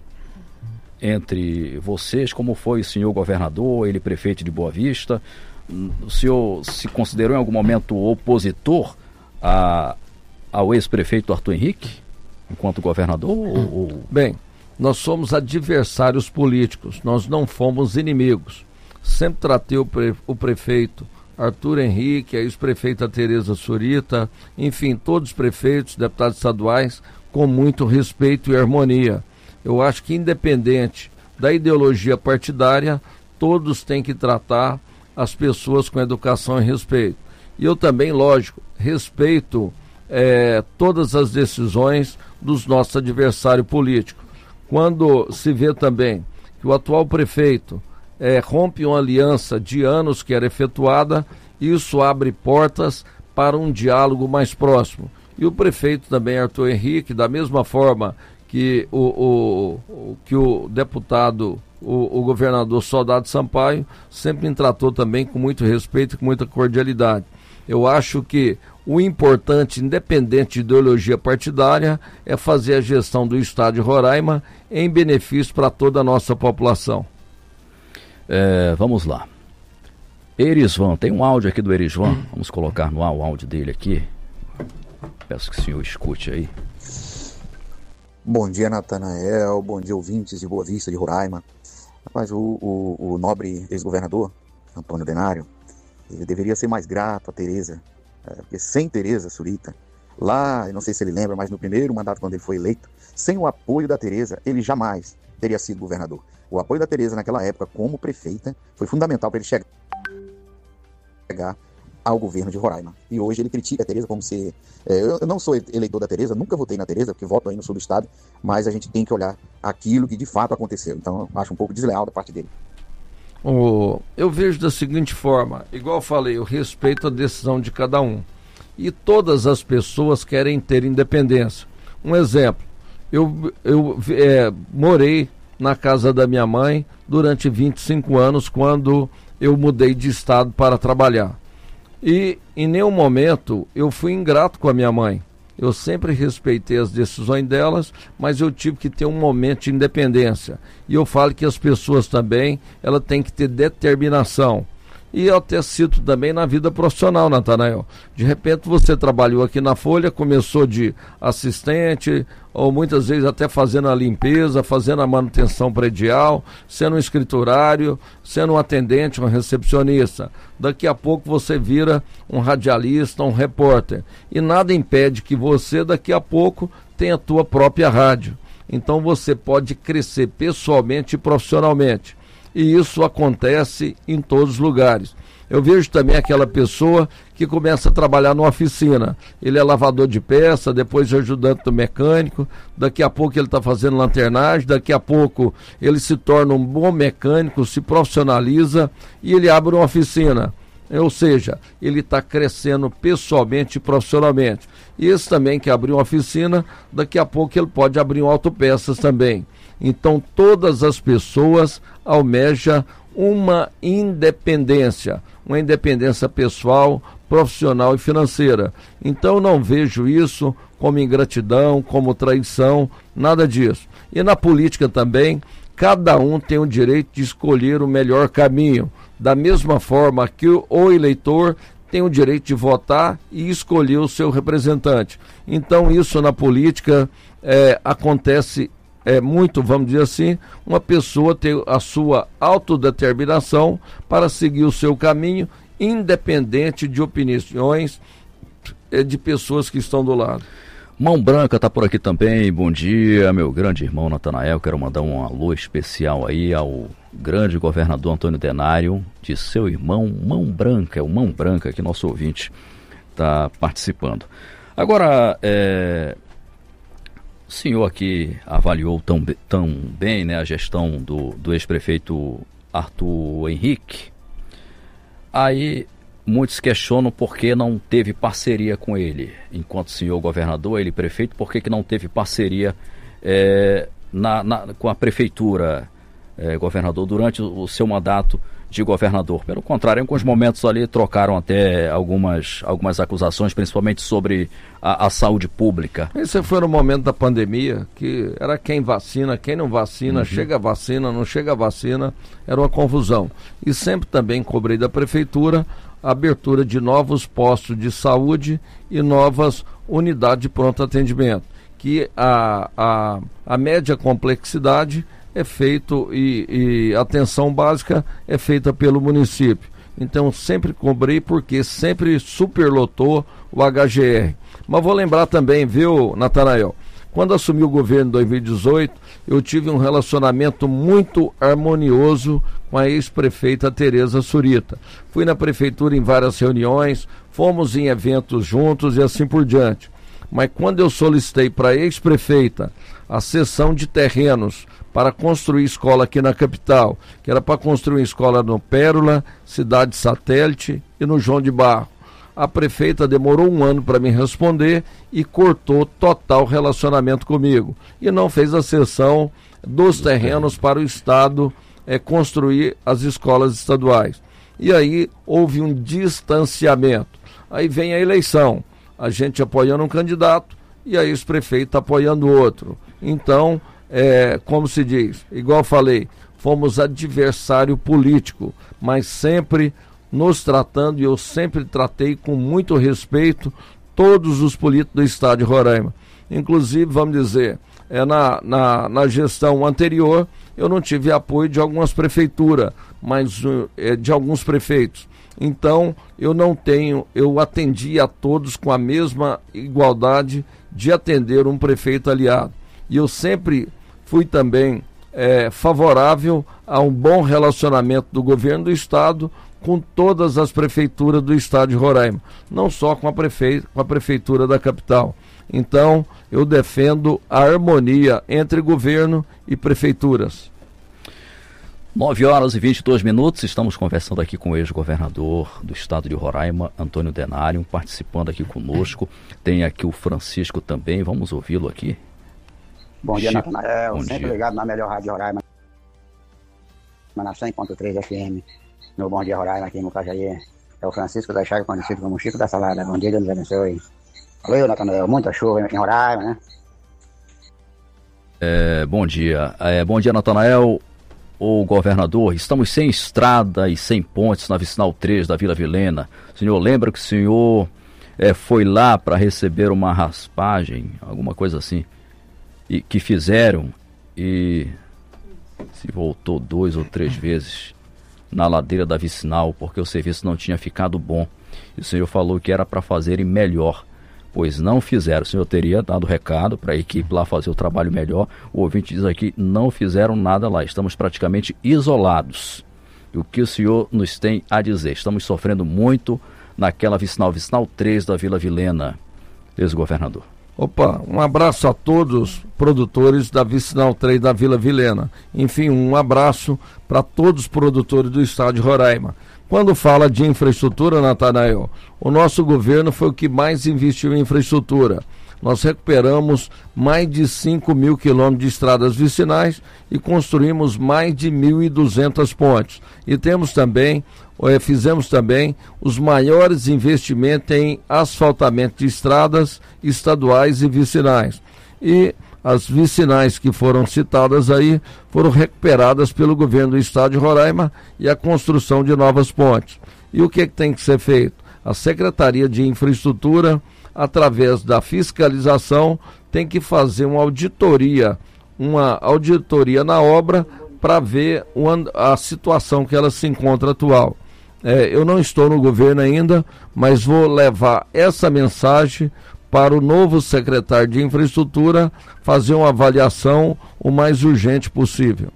entre vocês, como foi o senhor governador, ele prefeito de Boa Vista? O senhor se considerou em algum momento opositor ao ex-prefeito Arthur Henrique, enquanto governador? Bem, nós somos adversários políticos, nós não fomos inimigos. Sempre tratei o prefeito Arthur Henrique, a ex-prefeita Tereza Surita, enfim, todos os prefeitos, deputados estaduais, com muito respeito e harmonia. Eu acho que, independente da ideologia partidária, todos têm que tratar as pessoas com educação e respeito. E eu também, lógico, respeito todas as decisões dos nossos adversários políticos. Quando se vê também que o atual prefeito rompe uma aliança de anos que era efetuada, isso abre portas para um diálogo mais próximo. E o prefeito também, Arthur Henrique, da mesma forma que o deputado, o governador Soldado Sampaio, sempre me tratou também com muito respeito e com muita cordialidade. Eu acho que o importante, independente de ideologia partidária, é fazer a gestão do Estado de Roraima em benefício para toda a nossa população. Vamos lá. Erisvan, tem um áudio aqui do Erisvan, vamos colocar no ar o áudio dele aqui. Peço que o senhor escute aí. Bom dia, Natanael, bom dia, ouvintes de Boa Vista, de Roraima. Rapaz, o nobre ex-governador, Antônio Denário, ele deveria ser mais grato a Tereza, porque sem Tereza Surita, lá, eu não sei se ele lembra, mas no primeiro mandato, quando ele foi eleito, sem o apoio da Tereza, ele jamais teria sido governador. O apoio da Tereza naquela época, como prefeita, foi fundamental para ele chegar ao governo de Roraima. E hoje ele critica a Tereza como se... eu não sou eleitor da Tereza, nunca votei na Tereza, porque voto aí no sul do estado, mas a gente tem que olhar aquilo que de fato aconteceu. Então, eu acho um pouco desleal da parte dele. Eu vejo da seguinte forma, igual eu falei, eu respeito a decisão de cada um. E todas as pessoas querem ter independência. Um exemplo, eu morei na casa da minha mãe durante 25 anos, quando eu mudei de estado para trabalhar. E em nenhum momento eu fui ingrato com a minha mãe. Eu sempre respeitei as decisões delas, mas eu tive que ter um momento de independência. E eu falo que as pessoas também, ela tem que ter determinação. E eu até cito também na vida profissional, Natanael. De repente você trabalhou aqui na Folha, começou de assistente, ou muitas vezes até fazendo a limpeza, fazendo a manutenção predial, sendo um escriturário, sendo um atendente, um recepcionista. Daqui a pouco você vira um radialista, um repórter. E nada impede que você, daqui a pouco, tenha a tua própria rádio. Então você pode crescer pessoalmente e profissionalmente. E isso acontece em todos os lugares. Eu vejo também aquela pessoa que começa a trabalhar numa oficina. Ele é lavador de peça, depois é ajudante do mecânico, daqui a pouco ele está fazendo lanternagem, daqui a pouco ele se torna um bom mecânico, se profissionaliza e ele abre uma oficina. Ou seja, ele está crescendo pessoalmente e profissionalmente. E esse também que abriu uma oficina, daqui a pouco ele pode abrir um autopeças também. Então todas as pessoas almejam uma independência pessoal, profissional e financeira. Então não vejo isso como ingratidão, como traição, nada disso. E na política também, cada um tem o direito de escolher o melhor caminho, da mesma forma que o eleitor tem o direito de votar e escolher o seu representante. Então isso na política acontece muito, vamos dizer assim, uma pessoa ter a sua autodeterminação para seguir o seu caminho, independente de opiniões de pessoas que estão do lado. Mão Branca está por aqui também. Bom dia, meu grande irmão Natanael. Quero mandar um alô especial aí ao grande governador Antônio Denário, de seu irmão Mão Branca. É o Mão Branca que nosso ouvinte está participando. Agora, o senhor aqui avaliou tão bem, né, a gestão do ex-prefeito Arthur Henrique. Aí muitos questionam por que não teve parceria com ele. Enquanto senhor governador, ele prefeito, por que não teve parceria com a prefeitura, governador, durante o seu mandato de governador? Pelo contrário, em alguns momentos ali trocaram até algumas acusações, principalmente sobre a saúde pública. Esse foi no momento da pandemia, que era quem vacina, quem não vacina, chega a vacina, não chega a vacina, era uma confusão. E sempre também cobrei da prefeitura a abertura de novos postos de saúde e novas unidades de pronto atendimento, que a média complexidade é feito e atenção básica é feita pelo município. Então sempre cobrei porque sempre superlotou o HGR. Mas vou lembrar também, viu, Natanael, quando assumi o governo em 2018, eu tive um relacionamento muito harmonioso com a ex-prefeita Tereza Surita. Fui na prefeitura em várias reuniões, fomos em eventos juntos e assim por diante. Mas quando eu solicitei para a ex-prefeita a cessão de terrenos para construir escola aqui na capital, que era para construir uma escola no Pérola, Cidade Satélite e no João de Barro, a prefeita demorou 1 ano para me responder e cortou total relacionamento comigo. E não fez a cessão dos terrenos para o Estado construir as escolas estaduais. E aí houve um distanciamento. Aí vem a eleição, a gente apoiando um candidato e aí esse prefeito apoiando outro. Então, como se diz, igual eu falei, fomos adversário político, mas sempre nos tratando, e eu sempre tratei com muito respeito todos os políticos do estado de Roraima. Inclusive, vamos dizer, na gestão anterior, eu não tive apoio de algumas prefeituras, mas de alguns prefeitos. Então, eu atendi a todos com a mesma igualdade de atender um prefeito aliado. E eu sempre fui também favorável a um bom relacionamento do governo do estado com todas as prefeituras do estado de Roraima, não só com a prefeitura da capital. Então, eu defendo a harmonia entre governo e prefeituras. 9h22, estamos conversando aqui com o ex-governador do estado de Roraima, Antônio Denário, participando aqui conosco. Tem aqui o Francisco também, vamos ouvi-lo aqui. Bom dia, Natanael, sempre dia. Ligado na melhor rádio de Roraima, na 100.3 FM, no Bom Dia Roraima, aqui no Cajaí. É o Francisco da Chaga, conhecido como Chico da Salada. Bom dia, Deus nos abençoe. Valeu, Natanael, muita chuva em Roraima, né? Bom dia. Bom dia, Natanael. O governador, estamos sem estrada e sem pontes na vicinal 3 da Vila Vilhena. O senhor lembra que o senhor foi lá para receber uma raspagem, alguma coisa assim, e que fizeram, e se voltou 2 ou 3 vezes na ladeira da vicinal, porque o serviço não tinha ficado bom. E o senhor falou que era para fazerem melhor, pois não fizeram. O senhor teria dado recado para a equipe lá fazer o trabalho melhor. O ouvinte diz aqui, não fizeram nada lá, estamos praticamente isolados. E o que o senhor nos tem a dizer? Estamos sofrendo muito naquela vicinal 3 da Vila Vilhena, ex-governador. Opa, um abraço a todos os produtores da vicinal 3 da Vila Vilhena. Enfim, um abraço para todos os produtores do estado de Roraima. Quando fala de infraestrutura, Natanael, o nosso governo foi o que mais investiu em infraestrutura. Nós recuperamos mais de 5 mil quilômetros de estradas vicinais e construímos mais de 1.200 pontes. E fizemos também os maiores investimentos em asfaltamento de estradas estaduais e vicinais. E as vicinais que foram citadas aí foram recuperadas pelo governo do estado de Roraima e a construção de novas pontes. E o que tem que ser feito? A Secretaria de Infraestrutura, através da fiscalização, tem que fazer uma auditoria na obra para ver a situação que ela se encontra atual. Eu não estou no governo ainda, mas vou levar essa mensagem para o novo secretário de Infraestrutura fazer uma avaliação o mais urgente possível.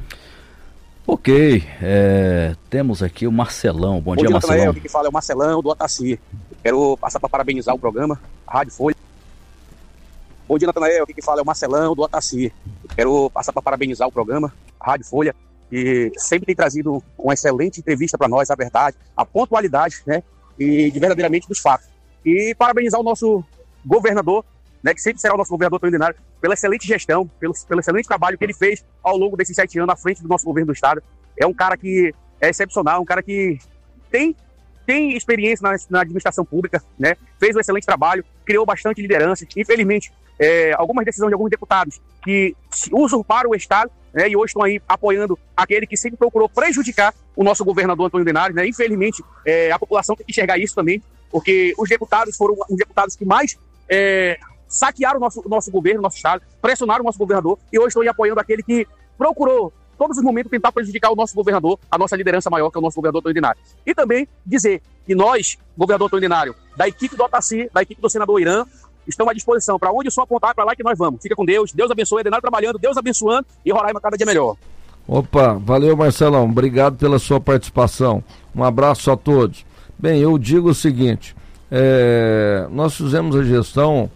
Ok, temos aqui o Marcelão. Bom dia, Marcelão. Aqui que fala é o Marcelão do Otaci. Quero passar para parabenizar o programa Rádio Folha. Bom dia, Natanael. Aqui que fala é o Marcelão do Otaci. Quero passar para parabenizar o programa Rádio Folha, que sempre tem trazido uma excelente entrevista para nós, a verdade, a pontualidade, né, e verdadeiramente dos fatos. E parabenizar o nosso governador, né, que sempre será o nosso governador Antônio Denário, pela excelente gestão, pelo excelente trabalho que ele fez ao longo desses 7 anos à frente do nosso governo do estado. É um cara que é excepcional, um cara que tem experiência na administração pública, né, fez um excelente trabalho, criou bastante liderança. Infelizmente, algumas decisões de alguns deputados que usurparam o estado, né, e hoje estão aí apoiando aquele que sempre procurou prejudicar o nosso governador Antônio Denário, né. Infelizmente, a população tem que enxergar isso também, porque os deputados foram os deputados que mais saquearam o nosso governo, nosso estado, pressionaram o nosso governador, e hoje estão aí apoiando aquele que procurou todos os momentos tentar prejudicar o nosso governador, a nossa liderança maior, que é o nosso governador Antônio Denário. E também dizer que nós, governador Antônio Denário, da equipe do Otaci, da equipe do senador Irã, estamos à disposição. Para onde o som apontar, para lá que nós vamos. Fica com Deus, Deus abençoe, Denário trabalhando, Deus abençoando, e Roraima cada dia melhor. Opa, valeu, Marcelão, obrigado pela sua participação. Um abraço a todos. Bem, eu digo o seguinte, nós fizemos a gestão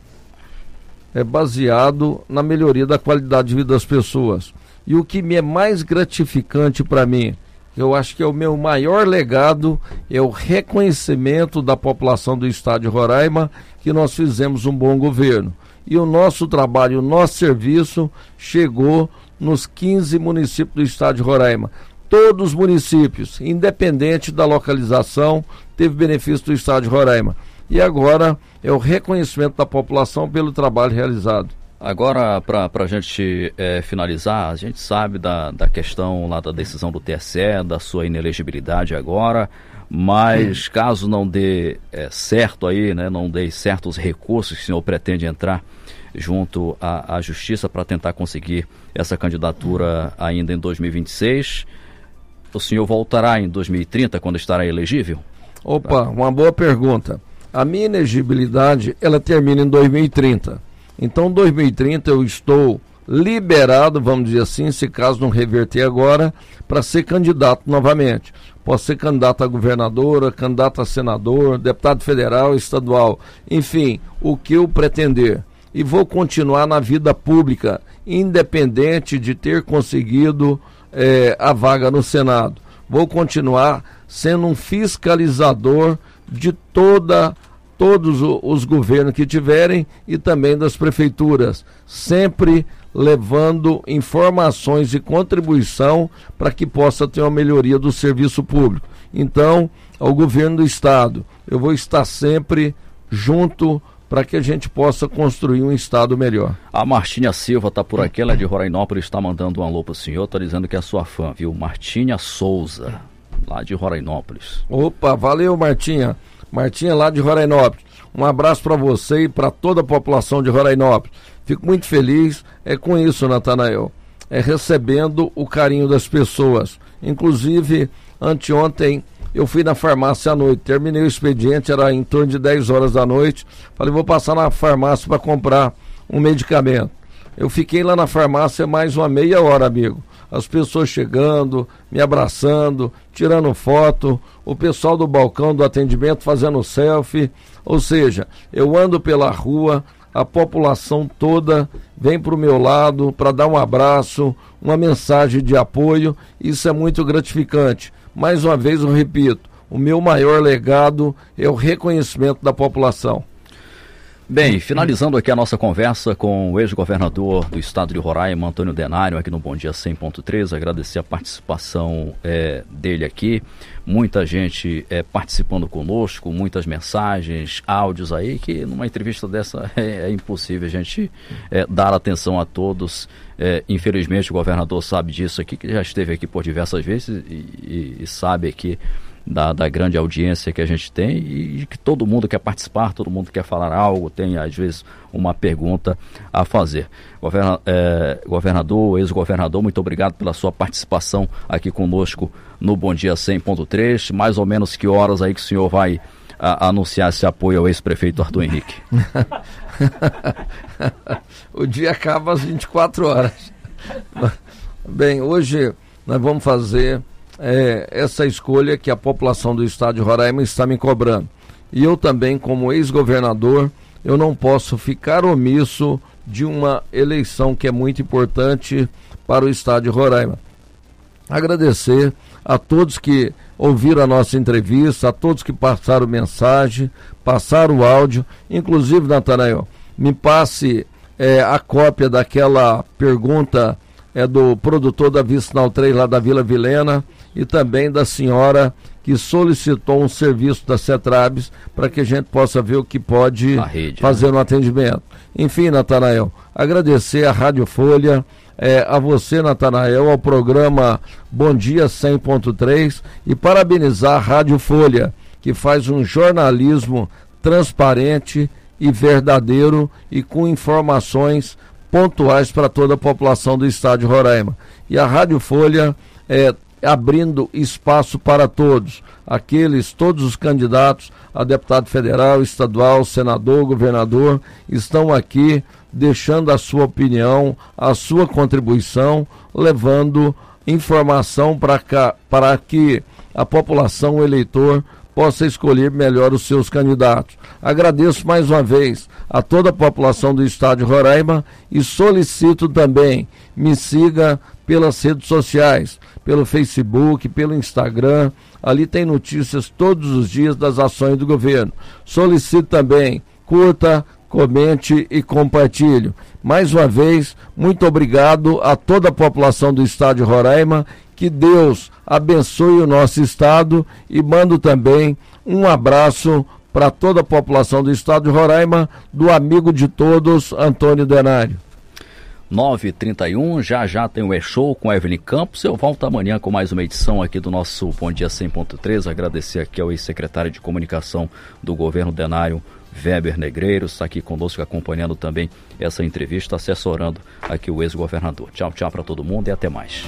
baseado na melhoria da qualidade de vida das pessoas. E o que me é mais gratificante para mim, eu acho que é o meu maior legado, é o reconhecimento da população do estado de Roraima que nós fizemos um bom governo. E o nosso trabalho, o nosso serviço chegou nos 15 municípios do estado de Roraima. Todos os municípios, independente da localização, teve benefício do estado de Roraima. e agora é o reconhecimento da população pelo trabalho realizado. Agora, para a gente finalizar, a gente sabe da questão lá da decisão do TSE, da sua inelegibilidade agora, mas caso não dê certo aí, né, não dê certos recursos que o senhor pretende entrar junto à Justiça para tentar conseguir essa candidatura ainda em 2026, o senhor voltará em 2030 quando estará elegível? Opa, uma boa pergunta. A minha elegibilidade, ela termina em 2030. Então, em 2030 eu estou liberado, vamos dizer assim, se caso não reverter agora, para ser candidato novamente. Posso ser candidato a governadora, candidato a senador, deputado federal, estadual, enfim, o que eu pretender. E vou continuar na vida pública, independente de ter conseguido a vaga no Senado. Vou continuar sendo um fiscalizador de todos os governos que tiverem e também das prefeituras, sempre levando informações e contribuição para que possa ter uma melhoria do serviço público. Então, ao governo do estado, eu vou estar sempre junto para que a gente possa construir um estado melhor. A Martinha Silva está por aqui, ela é de Rorainópolis, está mandando um alô para o senhor, está dizendo que é sua fã, viu? Martinha Souza, lá de Rorainópolis. Opa, valeu, Martinha. Martinha lá de Rorainópolis. Um abraço para você e para toda a população de Rorainópolis. Fico muito feliz com isso, Natanael. Recebendo o carinho das pessoas. Inclusive, anteontem eu fui na farmácia à noite, terminei o expediente, era em torno de 10 horas da noite. Falei, vou passar na farmácia para comprar um medicamento. Eu fiquei lá na farmácia mais uma meia hora, amigo. As pessoas chegando, me abraçando, tirando foto, o pessoal do balcão do atendimento fazendo selfie. Ou seja, eu ando pela rua, a população toda vem para o meu lado para dar um abraço, uma mensagem de apoio. Isso é muito gratificante. Mais uma vez eu repito, o meu maior legado é o reconhecimento da população. Bem, finalizando aqui a nossa conversa com o ex-governador do estado de Roraima, Antônio Denário, aqui no Bom Dia 100.3, agradecer a participação dele aqui, muita gente participando conosco, muitas mensagens, áudios aí, que numa entrevista dessa é impossível a gente dar atenção a todos. Infelizmente o governador sabe disso aqui, que já esteve aqui por diversas vezes e sabe aqui da grande audiência que a gente tem e que todo mundo quer participar, todo mundo quer falar algo, tem às vezes uma pergunta a fazer. Governador, ex-governador, muito obrigado pela sua participação aqui conosco no Bom Dia 100.3. Mais ou menos que horas aí que o senhor vai anunciar esse apoio ao ex-prefeito Arthur Henrique? O dia acaba às 24 horas. Bem, hoje nós vamos fazer essa escolha que a população do estado de Roraima está me cobrando. E eu também, como ex-governador, eu não posso ficar omisso de uma eleição que é muito importante para o estado de Roraima. Agradecer a todos que ouviram a nossa entrevista, a todos que passaram mensagem, passaram o áudio, inclusive, Natanael, me passe a cópia daquela pergunta do produtor da Vicinal 3 lá da Vila Vilhena e também da senhora que solicitou um serviço da CETRABS para que a gente possa ver o que pode fazer no atendimento. Enfim, Natanael, agradecer à Rádio Folha, a você, Natanael, ao programa Bom Dia 100.3 e parabenizar a Rádio Folha, que faz um jornalismo transparente e verdadeiro e com informações pontuais para toda a população do estado de Roraima. E a Rádio Folha abrindo espaço para todos, todos os candidatos a deputado federal, estadual, senador, governador, estão aqui deixando a sua opinião, a sua contribuição, levando informação para que a população, o eleitor, possa escolher melhor os seus candidatos. Agradeço mais uma vez a toda a população do estado de Roraima e solicito também, me siga pelas redes sociais, pelo Facebook, pelo Instagram, ali tem notícias todos os dias das ações do governo. Solicito também, curta, comente e compartilhe. Mais uma vez, muito obrigado a toda a população do estado de Roraima, que Deus abençoe o nosso estado e mando também um abraço para para toda a população do estado de Roraima, do amigo de todos, Antônio Denário. 9h31, já tem o E-Show com a Evelyn Campos. Eu volto amanhã com mais uma edição aqui do nosso Bom Dia 100.3. Agradecer aqui ao ex-secretário de Comunicação do governo Denário, Weber Negreiros, está aqui conosco acompanhando também essa entrevista, assessorando aqui o ex-governador. Tchau para todo mundo e até mais.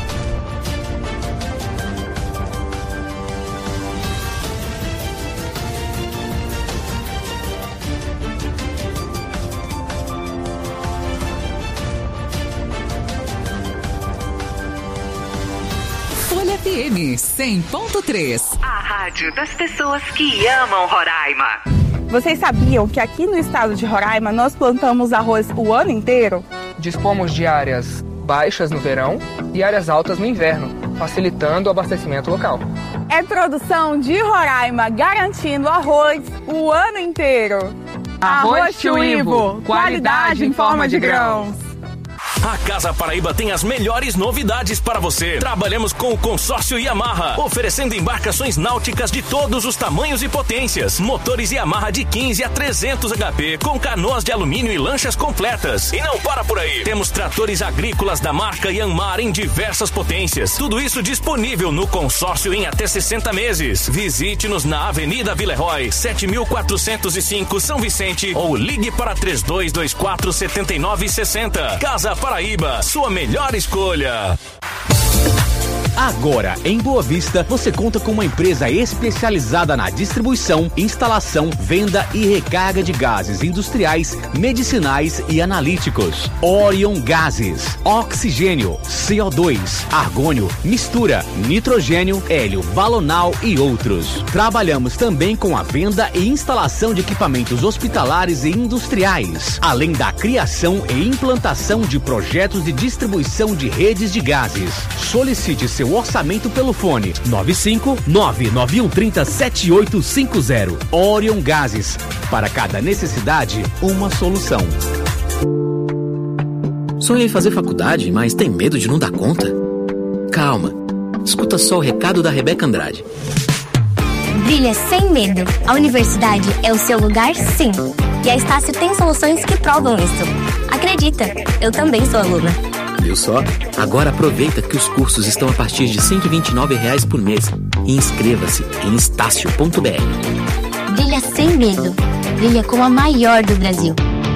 Folha FM 100.3. A rádio das pessoas que amam Roraima. Vocês sabiam que aqui no estado de Roraima nós plantamos arroz o ano inteiro? Dispomos de áreas baixas no verão e áreas altas no inverno, facilitando o abastecimento local. É produção de Roraima garantindo arroz o ano inteiro. Arroz Tio Ivo, qualidade em forma de grãos. A Casa Paraíba tem as melhores novidades para você. Trabalhamos com o consórcio Yamaha, oferecendo embarcações náuticas de todos os tamanhos e potências. Motores Yamaha de 15 a 300 HP, com canoas de alumínio e lanchas completas. E não para por aí. Temos tratores agrícolas da marca Yanmar em diversas potências. Tudo isso disponível no consórcio em até 60 meses. Visite-nos na Avenida Villeroy, 7405 São Vicente, ou ligue para 3224-7960. Casa Paraíba, sua melhor escolha. Agora, em Boa Vista, você conta com uma empresa especializada na distribuição, instalação, venda e recarga de gases industriais, medicinais e analíticos. Orion Gases, oxigênio, CO2, argônio, mistura, nitrogênio, hélio, balonal e outros. Trabalhamos também com a venda e instalação de equipamentos hospitalares e industriais, além da criação e implantação de projetos de distribuição de redes de gases. Solicite seu orçamento pelo fone 95991307850. Orion Gases, para cada necessidade, uma solução. Sonha em fazer faculdade, mas tem medo de não dar conta? Calma, escuta só o recado da Rebeca Andrade. Brilha sem medo. A universidade é o seu lugar, sim. E a Estácio tem soluções que provam isso. Acredita, eu também sou aluna. Viu só? Agora aproveita que os cursos estão a partir de R$ 129 por mês e inscreva-se em estácio.br. Brilha sem medo. Brilha como a maior do Brasil.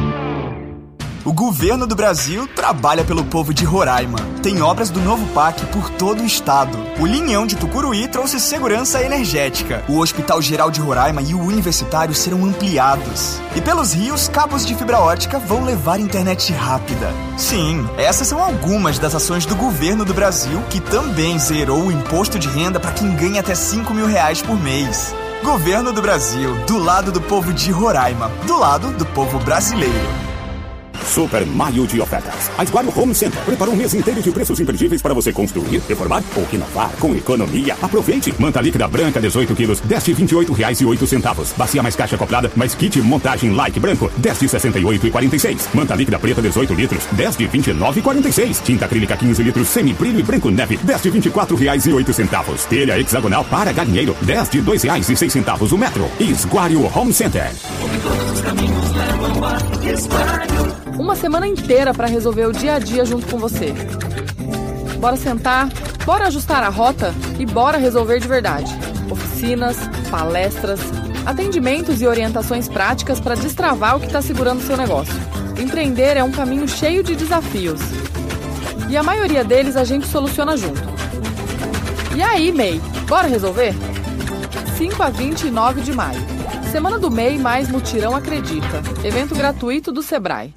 O governo do Brasil trabalha pelo povo de Roraima. Tem obras do novo PAC por todo o estado. O Linhão de Tucuruí trouxe segurança energética. O Hospital Geral de Roraima e o Universitário serão ampliados. E pelos rios, cabos de fibra ótica vão levar internet rápida. Sim, essas são algumas das ações do governo do Brasil, que também zerou o imposto de renda para quem ganha até R$5 mil por mês. Governo do Brasil, do lado do povo de Roraima, do lado do povo brasileiro. Super Maio de ofertas. A Esguario Home Center preparou um mês inteiro de preços imperdíveis para você construir, reformar ou renovar com economia. Aproveite! Manta líquida branca 18 quilos, 10 de R$ 28,08. Bacia mais caixa acoplada, mais kit montagem like branco, 10 de R$ 68,46. Manta líquida preta 18 litros, 10 de R$ 29,46. Tinta acrílica 15 litros, semi-brilho e branco neve, 10 de R$ 24,08. Telha hexagonal para galinheiro, 10 de R$ 2,06 o metro. Esguario Home Center. Todos os caminhos levam a Esguario. Uma semana inteira para resolver o dia a dia junto com você. Bora sentar, bora ajustar a rota e bora resolver de verdade. Oficinas, palestras, atendimentos e orientações práticas para destravar o que está segurando o seu negócio. Empreender é um caminho cheio de desafios. E a maioria deles a gente soluciona junto. E aí, MEI, bora resolver? 5 a 29 de maio. Semana do MEI mais Mutirão Acredita. Evento gratuito do Sebrae.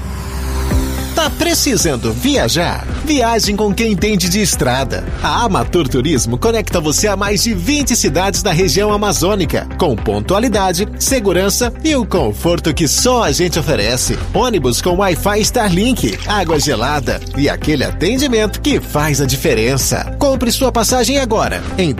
Tá precisando viajar? Viagem com quem entende de estrada. A Amatur Turismo conecta você a mais de 20 cidades da região amazônica, com pontualidade, segurança e o conforto que só a gente oferece. Ônibus com Wi-Fi Starlink, água gelada e aquele atendimento que faz a diferença. Compre sua passagem agora em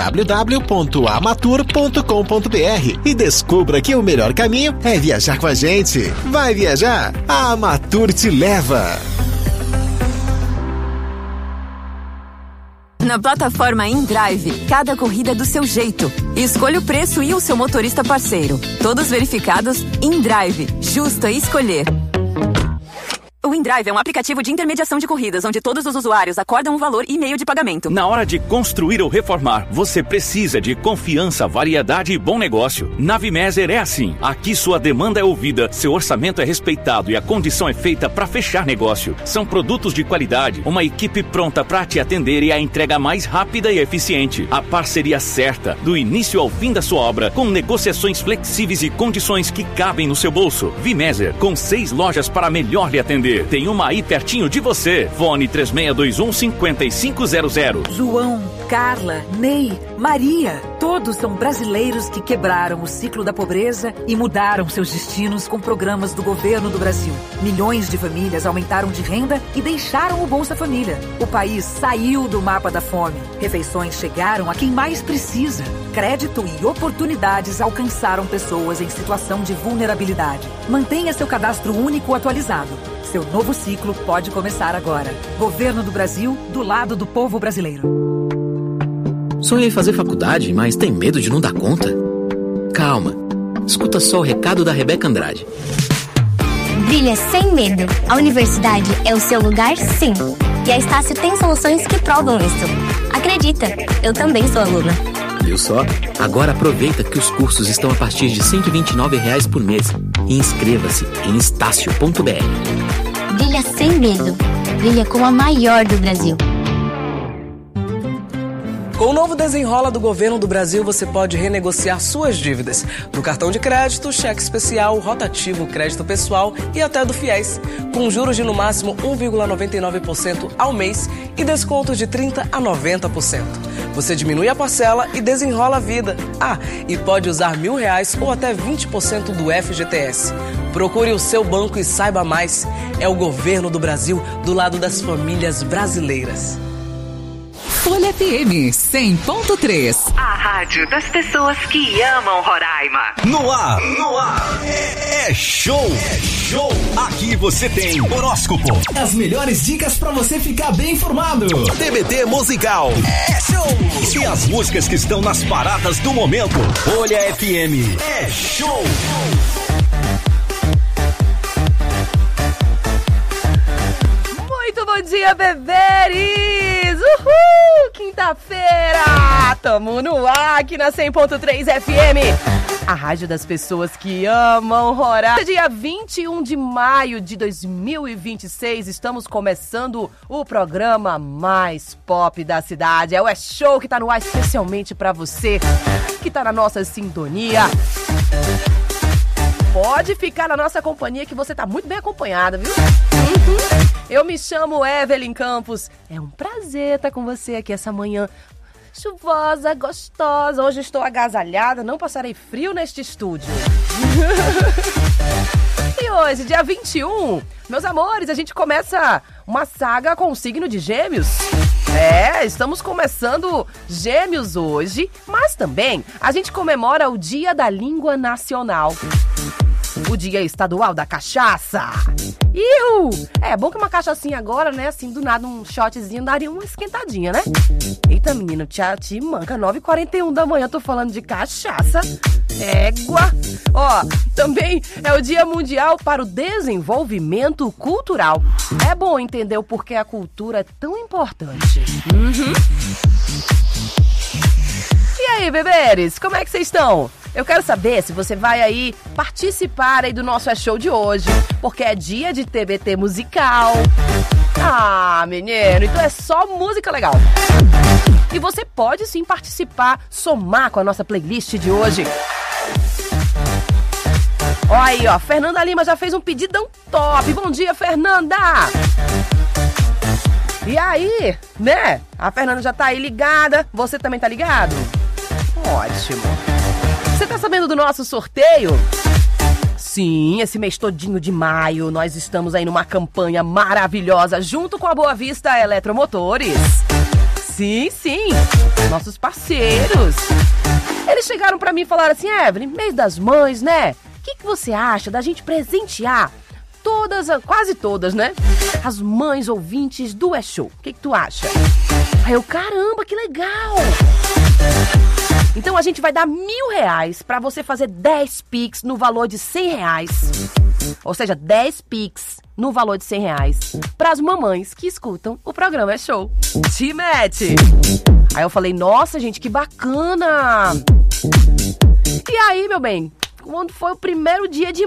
www.amatur.com.br e descubra que o melhor caminho é viajar com a gente. Vai viajar? A Amatur te leva. Na plataforma InDrive, cada corrida é do seu jeito. Escolha o preço e o seu motorista parceiro. Todos verificados. InDrive, justo a escolher. O InDrive é um aplicativo de intermediação de corridas, onde todos os usuários acordam um valor e meio de pagamento. Na hora de construir ou reformar, você precisa de confiança, variedade e bom negócio. Na Vimeser é assim. Aqui sua demanda é ouvida, seu orçamento é respeitado e a condição é feita para fechar negócio. São produtos de qualidade, uma equipe pronta para te atender e a entrega mais rápida e eficiente. A parceria certa, do início ao fim da sua obra, com negociações flexíveis e condições que cabem no seu bolso. Vimeser, com 6 lojas para melhor lhe atender. Tem uma aí pertinho de você. Fone 3621-5500. João, Carla, Ney, Maria. Todos são brasileiros que quebraram o ciclo da pobreza e mudaram seus destinos com programas do governo do Brasil. Milhões de famílias aumentaram de renda e deixaram o Bolsa Família. O país saiu do mapa da fome. Refeições chegaram a quem mais precisa. Crédito e oportunidades alcançaram pessoas em situação de vulnerabilidade. Mantenha seu cadastro único atualizado. Seu novo ciclo pode começar agora. Governo do Brasil, do lado do povo brasileiro. Sonha em fazer faculdade, mas tem medo de não dar conta? Calma. Escuta só o recado da Rebeca Andrade. Brilha sem medo. A universidade é o seu lugar, sim. E a Estácio tem soluções que provam isso. Acredita, eu também sou aluna. Viu só? Agora aproveita que os cursos estão a partir de R$ 129 por mês. E inscreva-se em estácio.br. Brilha sem medo. Brilha com a maior do Brasil. Com o novo Desenrola do Governo do Brasil, você pode renegociar suas dívidas do cartão de crédito, cheque especial, rotativo, crédito pessoal e até do FIES, com juros de no máximo 1,99% ao mês e descontos de 30% a 90%. Você diminui a parcela e desenrola a vida. Ah, e pode usar R$1.000 ou até 20% do FGTS. Procure o seu banco e saiba mais. É o Governo do Brasil do lado das famílias brasileiras. Folha FM 100.3. A rádio das pessoas que amam Roraima. No ar, é show. Aqui você tem horóscopo. As melhores dicas pra você ficar bem informado. TBT musical. É show. E as músicas que estão nas paradas do momento. Folha FM. É show. Muito bom dia, beberes! Uhul! Quinta-feira! Tamo no ar aqui na 100.3 FM. A rádio das pessoas que amam Roraima. Dia 21 de maio de 2026, estamos começando o programa mais pop da cidade. É o Show que tá no ar especialmente pra você, que tá na nossa sintonia. Pode ficar na nossa companhia que você tá muito bem acompanhada, viu? Eu me chamo Evelyn Campos. É um prazer estar com você aqui essa manhã chuvosa, gostosa. Hoje estou agasalhada, não passarei frio neste estúdio. E hoje, dia 21, meus amores, a gente começa uma saga com o signo de Gêmeos. Estamos começando Gêmeos hoje, mas também a gente comemora o Dia da Língua Nacional. O Dia Estadual da Cachaça. Ihu! É bom que uma cachaçinha agora, né? Assim, do nada, um shotzinho daria uma esquentadinha, né? Eita, menino, te manca, 9h41 da manhã, tô falando de cachaça. Égua! Ó, também é o Dia Mundial para o Desenvolvimento Cultural. É bom entender o porquê a cultura é tão importante. E aí, beberes, como é que vocês estão? Eu quero saber se você vai aí participar aí do nosso show de hoje, porque é dia de TBT musical. Ah, menino, então é só música legal. E você pode sim participar, somar com a nossa playlist de hoje. Ó aí, ó, Fernanda Lima já fez um pedidão top. Bom dia, Fernanda! E aí, né? A Fernanda já tá aí ligada, você também tá ligado? Ótimo. Você tá sabendo do nosso sorteio? Sim, esse mês todinho de maio nós estamos aí numa campanha maravilhosa junto com a Boa Vista Eletromotores. Sim, nossos parceiros. Eles chegaram pra mim e falaram assim: Evelyn, mês das mães, né? O que você acha da gente presentear quase todas, né? As mães ouvintes do Show. O que tu acha? Aí eu, caramba, que legal! Então a gente vai dar R$1.000 pra você fazer 10 Pix no valor de R$100. Ou seja, 10 Pix no valor de R$100 pras mamães que escutam o programa É Show. Te mete! Aí eu falei, nossa, gente, que bacana! E aí, meu bem, quando foi o primeiro dia de